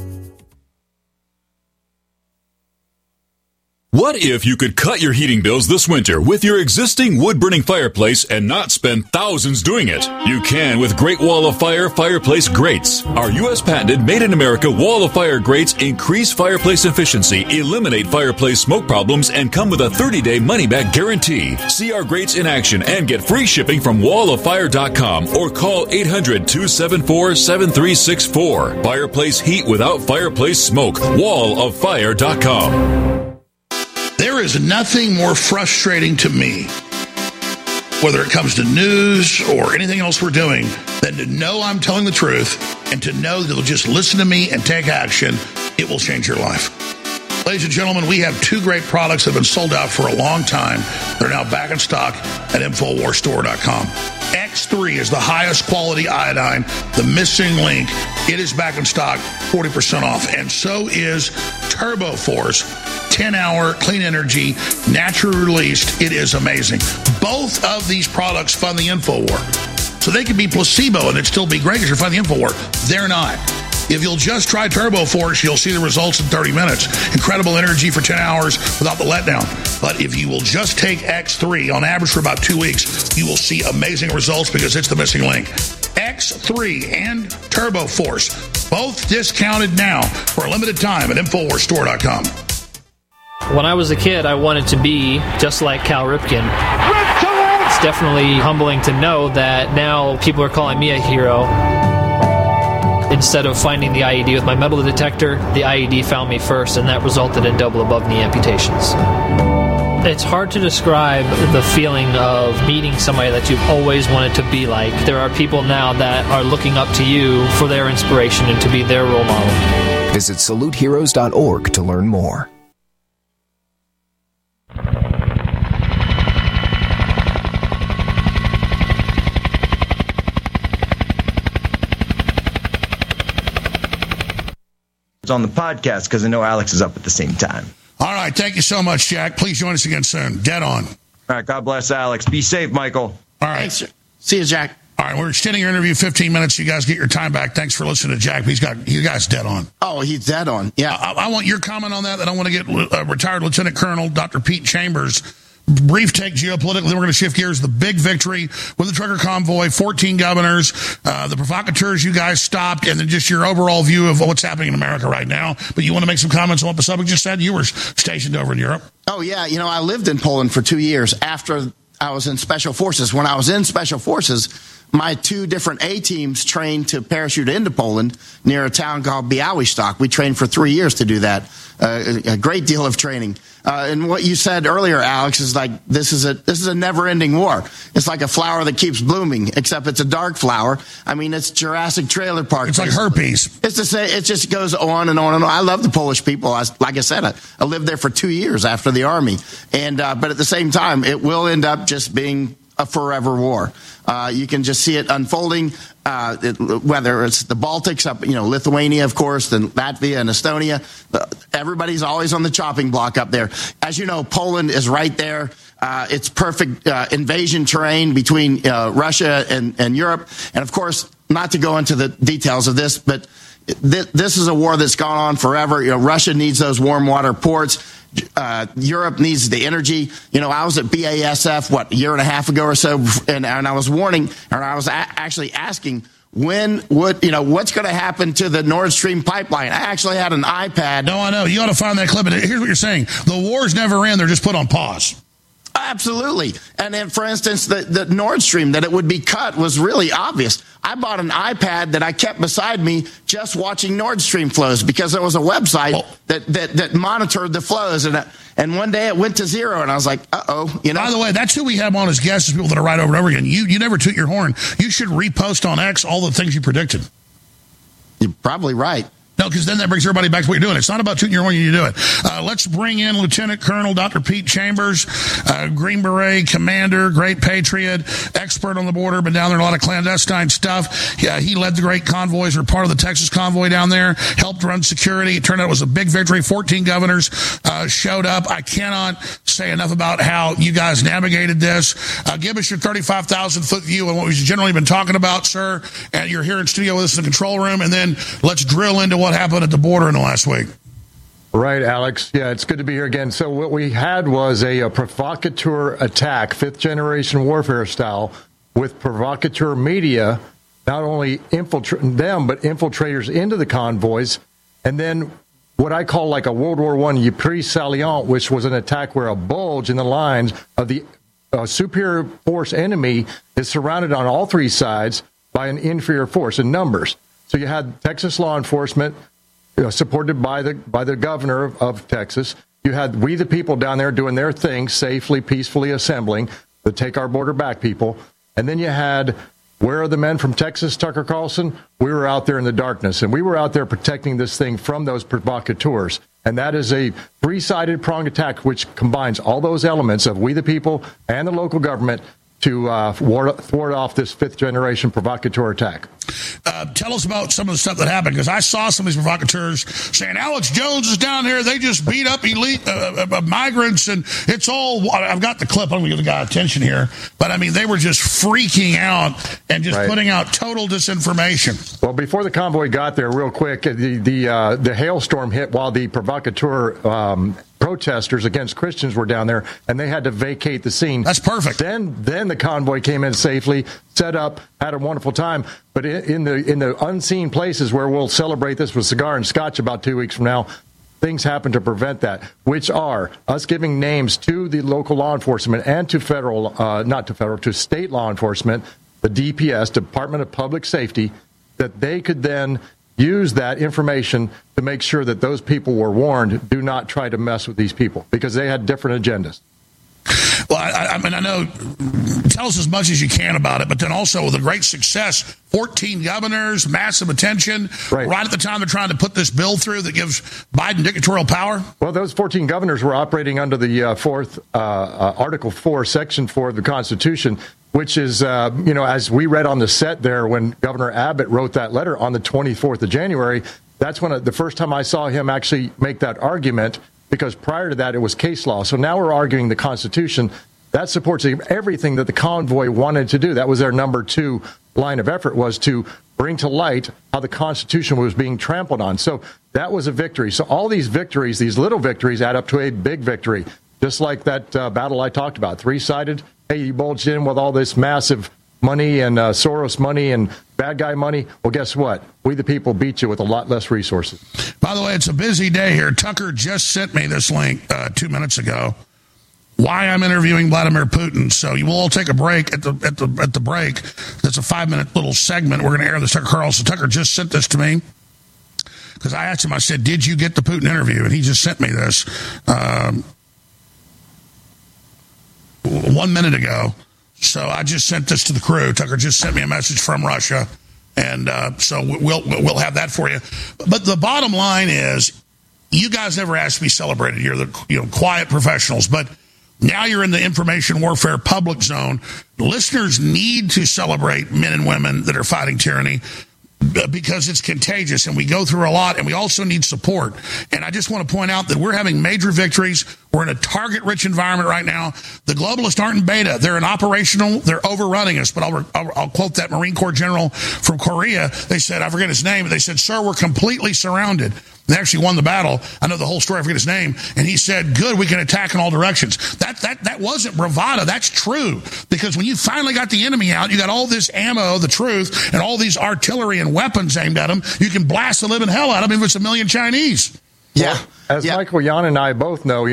What if you could cut your heating bills this winter with your existing wood-burning fireplace and not spend thousands doing it? You can with Great Wall of Fire fireplace grates. Our U S patented made-in-America Wall of Fire grates increase fireplace efficiency, eliminate fireplace smoke problems, and come with a thirty-day money-back guarantee. See our grates in action and get free shipping from wall of fire dot com or call eight hundred, two seven four, seven three six four. Fireplace heat without fireplace smoke. wall of fire dot com. There is nothing more frustrating to me, whether it comes to news or anything else we're doing, than to know I'm telling the truth and to know that they'll just listen to me and take action. It will change your life. Ladies and gentlemen, we have two great products that have been sold out for a long time. They're now back in stock at infowars store dot com. X three is the highest quality iodine, the missing link. It is back in stock, forty percent off. And so is Turbo Force. ten-hour clean energy, naturally released. It is amazing. Both of these products fund the InfoWar. So they could be placebo and it'd still be great because you're funding the InfoWar. They're not. If you'll just try Turbo Force, you'll see the results in thirty minutes. Incredible energy for ten hours without the letdown. But if you will just take X three, on average for about two weeks, you will see amazing results because it's the missing link. X three and Turbo Force, both discounted now for a limited time at infowars store dot com. When I was a kid, I wanted to be just like Cal Ripken. It's definitely humbling to know that now people are calling me a hero. Instead of finding the I E D with my metal detector, the I E D found me first, and that resulted in double above knee amputations. It's hard to describe the feeling of meeting somebody that you've always wanted to be like. There are people now that are looking up to you for their inspiration and to be their role model. Visit salute heroes dot org to learn more. On the podcast because I know Alex is up at the same time. All right. Thank you so much, Jack. Please join us again soon. Dead on. All right. God bless Alex. Be safe, Michael. All right. Thanks. See you, Jack. All right. We're extending your interview fifteen minutes. You guys get your time back. Thanks for listening to Jack. He's got you guys dead on. Oh, he's dead on. Yeah. I, I want your comment on that. Then I want to get uh, retired Lieutenant Colonel Doctor Pete Chambers. Brief take geopolitically, then we're going to shift gears. The big victory with the trucker convoy, fourteen governors, uh, the provocateurs you guys stopped, and then just your overall view of what's happening in America right now. But you want to make some comments on what the subject just said? You were stationed over in Europe. Oh, yeah. You know, I lived in Poland for two years after I was in Special Forces. When I was in Special Forces, my two different A teams trained to parachute into Poland near a town called Białystok. We trained for three years to do that. Uh, a great deal of training. Uh, and what you said earlier, Alex, is like this is a this is a never-ending war. It's like a flower that keeps blooming, except it's a dark flower. I mean, it's Jurassic Trailer Park. It's like herpes. It's to say it just goes on and on and on. I love the Polish people. I, like I said, I, I lived there for two years after the army, and uh, but at the same time, it will end up just being a forever war. Uh, you can just see it unfolding, uh, it, whether it's the Baltics, up, you know, Lithuania, of course, then Latvia and Estonia. Uh, everybody's always on the chopping block up there. As you know, Poland is right there. Uh, it's perfect uh, invasion terrain between uh, Russia and, and Europe. And, of course, not to go into the details of this, but th- this is a war that's gone on forever. You know, Russia needs those warm water ports. Uh, Europe needs the energy. You know, I was at B A S F, what, a year and a half ago or so, and, and I was warning, and I was a- actually asking, when would, you know, what's going to happen to the Nord Stream pipeline? I actually had an iPad. No, I know. You ought to find that clip. And here's what you're saying. The wars never end. They're just put on pause. absolutely. And then, for instance, the, the Nord Stream, that it would be cut was really obvious. I bought an iPad that I kept beside me just watching Nord Stream flows because there was a website oh. that, that, that monitored the flows. And and one day it went to zero, and I was like, uh-oh. You know? By the way, that's who we have on as guests, is people that are right over and over again. You, you never toot your horn. You should repost on X all the things you predicted. You're probably right. No, because then that brings everybody back to what you're doing. It's not about tooting your horn, you do it. Uh, let's bring in Lieutenant Colonel Doctor Pete Chambers, uh, Green Beret commander, great patriot, expert on the border, been down there in a lot of clandestine stuff. Yeah, he led the great convoys, or part of the Texas convoy down there, helped run security. It turned out it was a big victory. fourteen governors uh, showed up. I cannot say enough about how you guys navigated this. Uh, give us your thirty-five thousand foot view on what we've generally been talking about, sir. And you're here in studio with us in the control room, and then let's drill into what what happened at the border in the last week. Right, Alex. Yeah, it's good to be here again. So what we had was a, a provocateur attack, fifth generation warfare style, with provocateur media, not only infiltrating them, but infiltrators into the convoys. And then what I call like a World War One Ypres salient, which was an attack where a bulge in the lines of the uh, superior force enemy is surrounded on all three sides by an inferior force in numbers. So you had Texas law enforcement, you know, supported by the by the governor of, of Texas. You had we the people down there doing their thing, safely, peacefully assembling to take our border back people. And then you had, where are the men from Texas, Tucker Carlson? We were out there in the darkness, and we were out there protecting this thing from those provocateurs. And that is a three-sided pronged attack, which combines all those elements of we the people and the local government to uh, thwart off this fifth-generation provocateur attack. Uh, tell us about some of the stuff that happened, because I saw some of these provocateurs saying, Alex Jones is down here, they just beat up elite uh, uh, migrants, and it's all, I've got the clip, I'm going to give the guy attention here, but I mean, they were just freaking out and just right. putting out total disinformation. Well, before the convoy got there, real quick, the the, uh, the hailstorm hit while the provocateur um, protesters against Christians were down there, and they had to vacate the scene. That's perfect. Then, then the convoy came in safely, set up, had a wonderful time. But in the in the unseen places where we'll celebrate this with cigar and scotch about two weeks from now, things happen to prevent that, which are us giving names to the local law enforcement and to federal, uh, not to federal, to state law enforcement, the D P S, Department of Public Safety, that they could then use that information to make sure that those people were warned, do not try to mess with these people, because they had different agendas. Well, I, I mean, I know, tell us as much as you can about it, but then also with a great success, fourteen governors, massive attention, right. right at the time they're trying to put this bill through that gives Biden dictatorial power. Well, those fourteen governors were operating under the uh, fourth, uh, uh, Article four, Section four of the Constitution, which is, uh, you know, as we read on the set there when Governor Abbott wrote that letter on the twenty-fourth of January, that's when uh, the first time I saw him actually make that argument, because prior to that, it was case law. So now we're arguing the Constitution. That supports everything that the convoy wanted to do. That was their number two line of effort, was to bring to light how the Constitution was being trampled on. So that was a victory. So all these victories, these little victories, add up to a big victory, just like that uh, battle I talked about, three-sided. Hey, you bulged in with all this massive money and uh, Soros money and bad guy money. Well, guess what? We the people beat you with a lot less resources. By the way, it's a busy day here. Tucker just sent me this link uh, two minutes ago. Why I'm interviewing Vladimir Putin. So you will all take a break at the at the at the break. That's a five minute little segment. We're going to air this. Tucker Carlson. Tucker just sent this to me because I asked him. I said, "Did you get the Putin interview?" And he just sent me this um, one minute ago. So I just sent this to the crew. Tucker just sent me a message from Russia, and uh, so we'll we'll have that for you. But the bottom line is, you guys never asked to be celebrated. You're the you know quiet professionals, but now you're in the information warfare public zone. Listeners need to celebrate men and women that are fighting tyranny, because it's contagious, and we go through a lot, and we also need support. And I just want to point out that we're having major victories. We're in a target-rich environment right now. The globalists aren't in beta. They're in operational. They're overrunning us. But I'll, I'll, I'll quote that Marine Corps general from Korea. They said, I forget his name, but they said, sir, we're completely surrounded. They actually won the battle. I know the whole story. I forget his name. And he said, good, we can attack in all directions. That that that wasn't bravado. That's true. Because when you finally got the enemy out, you got all this ammo, the truth, and all these artillery and weapons aimed at them. You can blast the living hell out of them if it's a million Chinese. Yeah. Well, as yeah. Michael Yan and I both know, you know,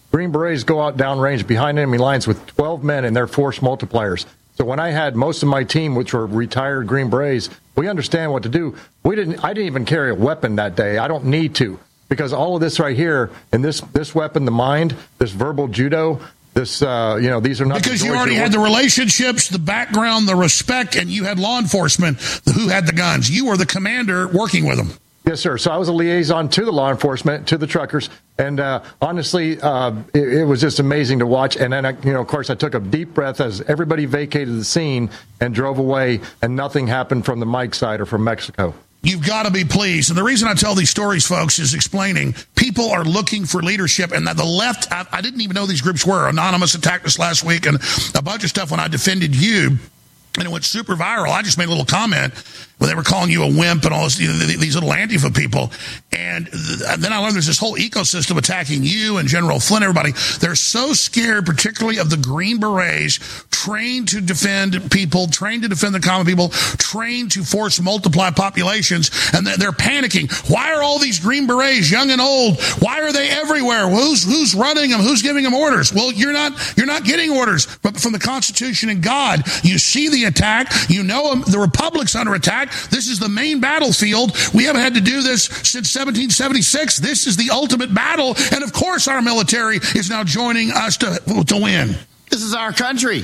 Green Berets go out downrange behind enemy lines with twelve men and their force multipliers. So when I had most of my team, which were retired Green Berets, we understand what to do. We didn't. I didn't even carry a weapon that day. I don't need to, because all of this right here and this this weapon, the mind, this verbal judo, this uh, you know, these are not because you already had the relationships, the background, the respect, and you had law enforcement who had the guns. You were the commander working with them. Yes, sir. So I was a liaison to the law enforcement, to the truckers, and uh, honestly, uh, it, it was just amazing to watch. And then, I, you know, of course, I took a deep breath as everybody vacated the scene and drove away, and nothing happened from the Mike side or from Mexico. You've got to be pleased. And the reason I tell these stories, folks, is explaining people are looking for leadership. And that the left, I, I didn't even know these groups were. Anonymous attacked us last week and a bunch of stuff when I defended you. And it went super viral. I just made a little comment when they were calling you a wimp and all this, you know, these little Antifa people. And then I learned there's this whole ecosystem attacking you and General Flynn, everybody. They're so scared, particularly of the Green Berets, trained to defend people, trained to defend the common people, trained to force multiply populations. And they're panicking. Why are all these Green Berets, young and old, why are they everywhere? Who's who's running them? Who's giving them orders? Well, you're not you're not getting orders from the Constitution and God. You see the attack. You know the Republic's under attack. This is the main battlefield. We haven't had to do this since seventeen seventy-six. This is the ultimate battle. And of course, our military is now joining us to, to win. This is our country.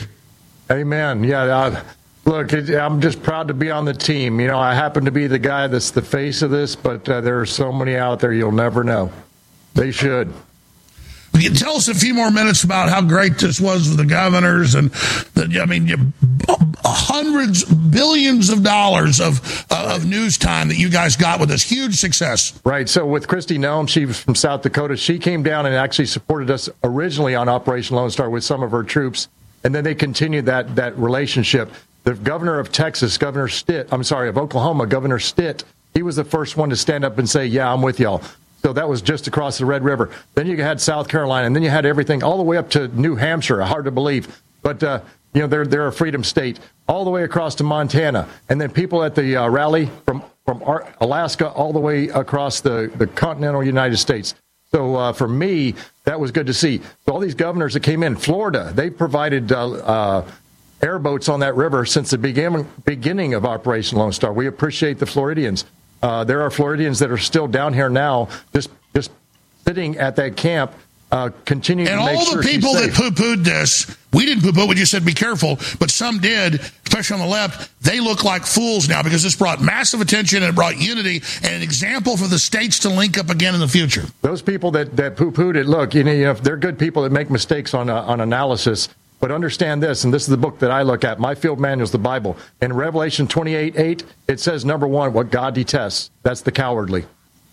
Amen. Yeah. Uh, look, it, I'm just proud to be on the team. You know, I happen to be the guy that's the face of this, but uh, there are so many out there you'll never know. They should. You tell us a few more minutes about how great this was with the governors and, the, I mean, you, hundreds, billions of dollars of uh, of news time that you guys got with this huge success. Right. So with Kristi Noem, she was from South Dakota. She came down and actually supported us originally on Operation Lone Star with some of her troops, and then they continued that that relationship. The governor of Texas, Governor Stitt, I'm sorry, of Oklahoma, Governor Stitt, he was the first one to stand up and say, "Yeah, I'm with y'all." So that was just across the Red River. Then you had South Carolina, and then you had everything all the way up to New Hampshire. Hard to believe, but uh, you know they're they're a freedom state. All the way across to Montana, and then people at the uh, rally from from Alaska all the way across the the continental United States. So uh, for me, that was good to see. So all these governors that came in, Florida, they provided uh, uh, airboats on that river since the begin- beginning of Operation Lone Star. We appreciate the Floridians. Uh, there are Floridians that are still down here now, just just sitting at that camp, uh, continuing and to make sure all the people that safe. poo-pooed this, we didn't poo-poo, we just said be careful, but some did, especially on the left. They look like fools now because this brought massive attention and it brought unity and an example for the states to link up again in the future. Those people that, that poo-pooed it, look, you know, you know, they're good people that make mistakes on uh, on analysis. But understand this, and this is the book that I look at. My field manual is the Bible. In Revelation twenty-eight eight, it says, number one, what God detests. That's the cowardly.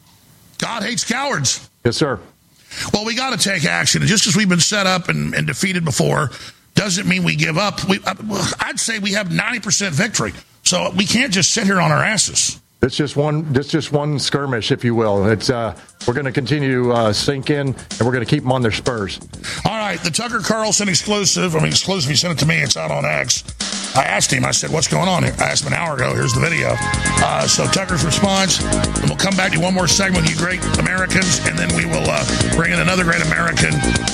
God hates cowards. Yes, sir. Well, we got to take action. And just as we've been set up and, and defeated before, doesn't mean we give up. We, I'd say we have ninety percent victory. So we can't just sit here on our asses. It's just one. It's just one skirmish, if you will. It's uh, we're going to continue to uh, sink in, and we're going to keep them on their spurs. All right, the Tucker Carlson exclusive. I mean, exclusive. He sent it to me. It's out on X. I asked him. I said, "What's going on here?" I asked him an hour ago. Here's the video. Uh, so Tucker's response. And we'll come back to one more segment with you great Americans, and then we will uh, bring in another great American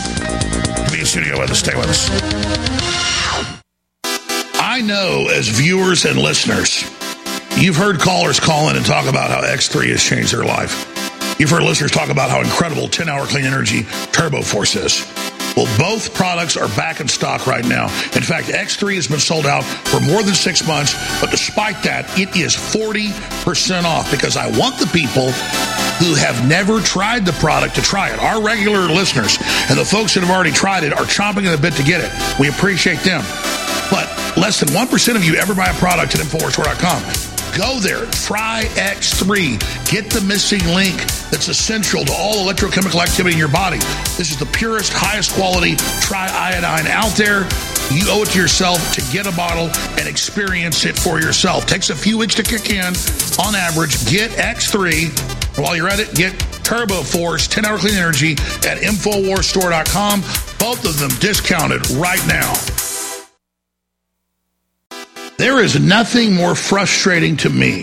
to be in studio with us. Stay with us. I know, as viewers and listeners, you've heard callers call in and talk about how X three has changed their life. You've heard listeners talk about how incredible ten-hour clean energy Turbo Force is. Well, both products are back in stock right now. In fact, X three has been sold out for more than six months, but despite that, it is forty percent off because I want the people who have never tried the product to try it. Our regular listeners and the folks that have already tried it are chomping at the bit to get it. We appreciate them. But less than one percent of you ever buy a product at Infowars Store dot com. Go there, try X three. Get the missing link that's essential to all electrochemical activity in your body. This is the purest, highest quality tri-iodine out there. You owe it to yourself to get a bottle and experience it for yourself. Takes a few weeks to kick in. On average, get X three. While you're at it, get Turbo Force ten-hour clean energy at Infowars Store dot com. Both of them discounted right now. There is nothing more frustrating to me,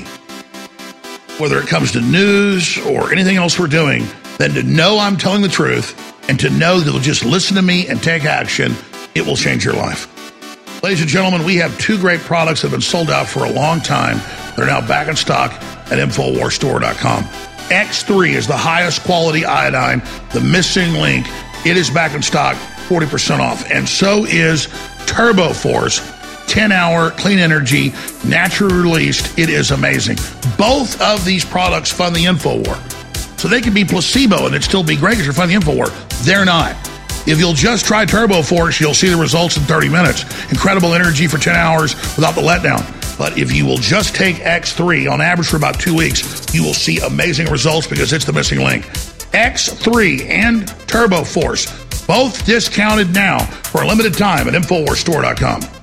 whether it comes to news or anything else we're doing, than to know I'm telling the truth and to know that they'll just listen to me and take action, it will change your life. Ladies and gentlemen, we have two great products that have been sold out for a long time. They're now back in stock at Infowars Store dot com. X three is the highest quality iodine, the missing link. It is back in stock, forty percent off. And so is Turbo Force, ten-hour clean energy, naturally released. It is amazing. Both of these products fund the InfoWar. So they can be placebo and it'd still be great because you're funding the InfoWar. They're not. If you'll just try Turbo Force, you'll see the results in thirty minutes. Incredible energy for ten hours without the letdown. But if you will just take X three on average for about two weeks, you will see amazing results because it's the missing link. X three and Turbo Force, both discounted now for a limited time at Infowars Store dot com.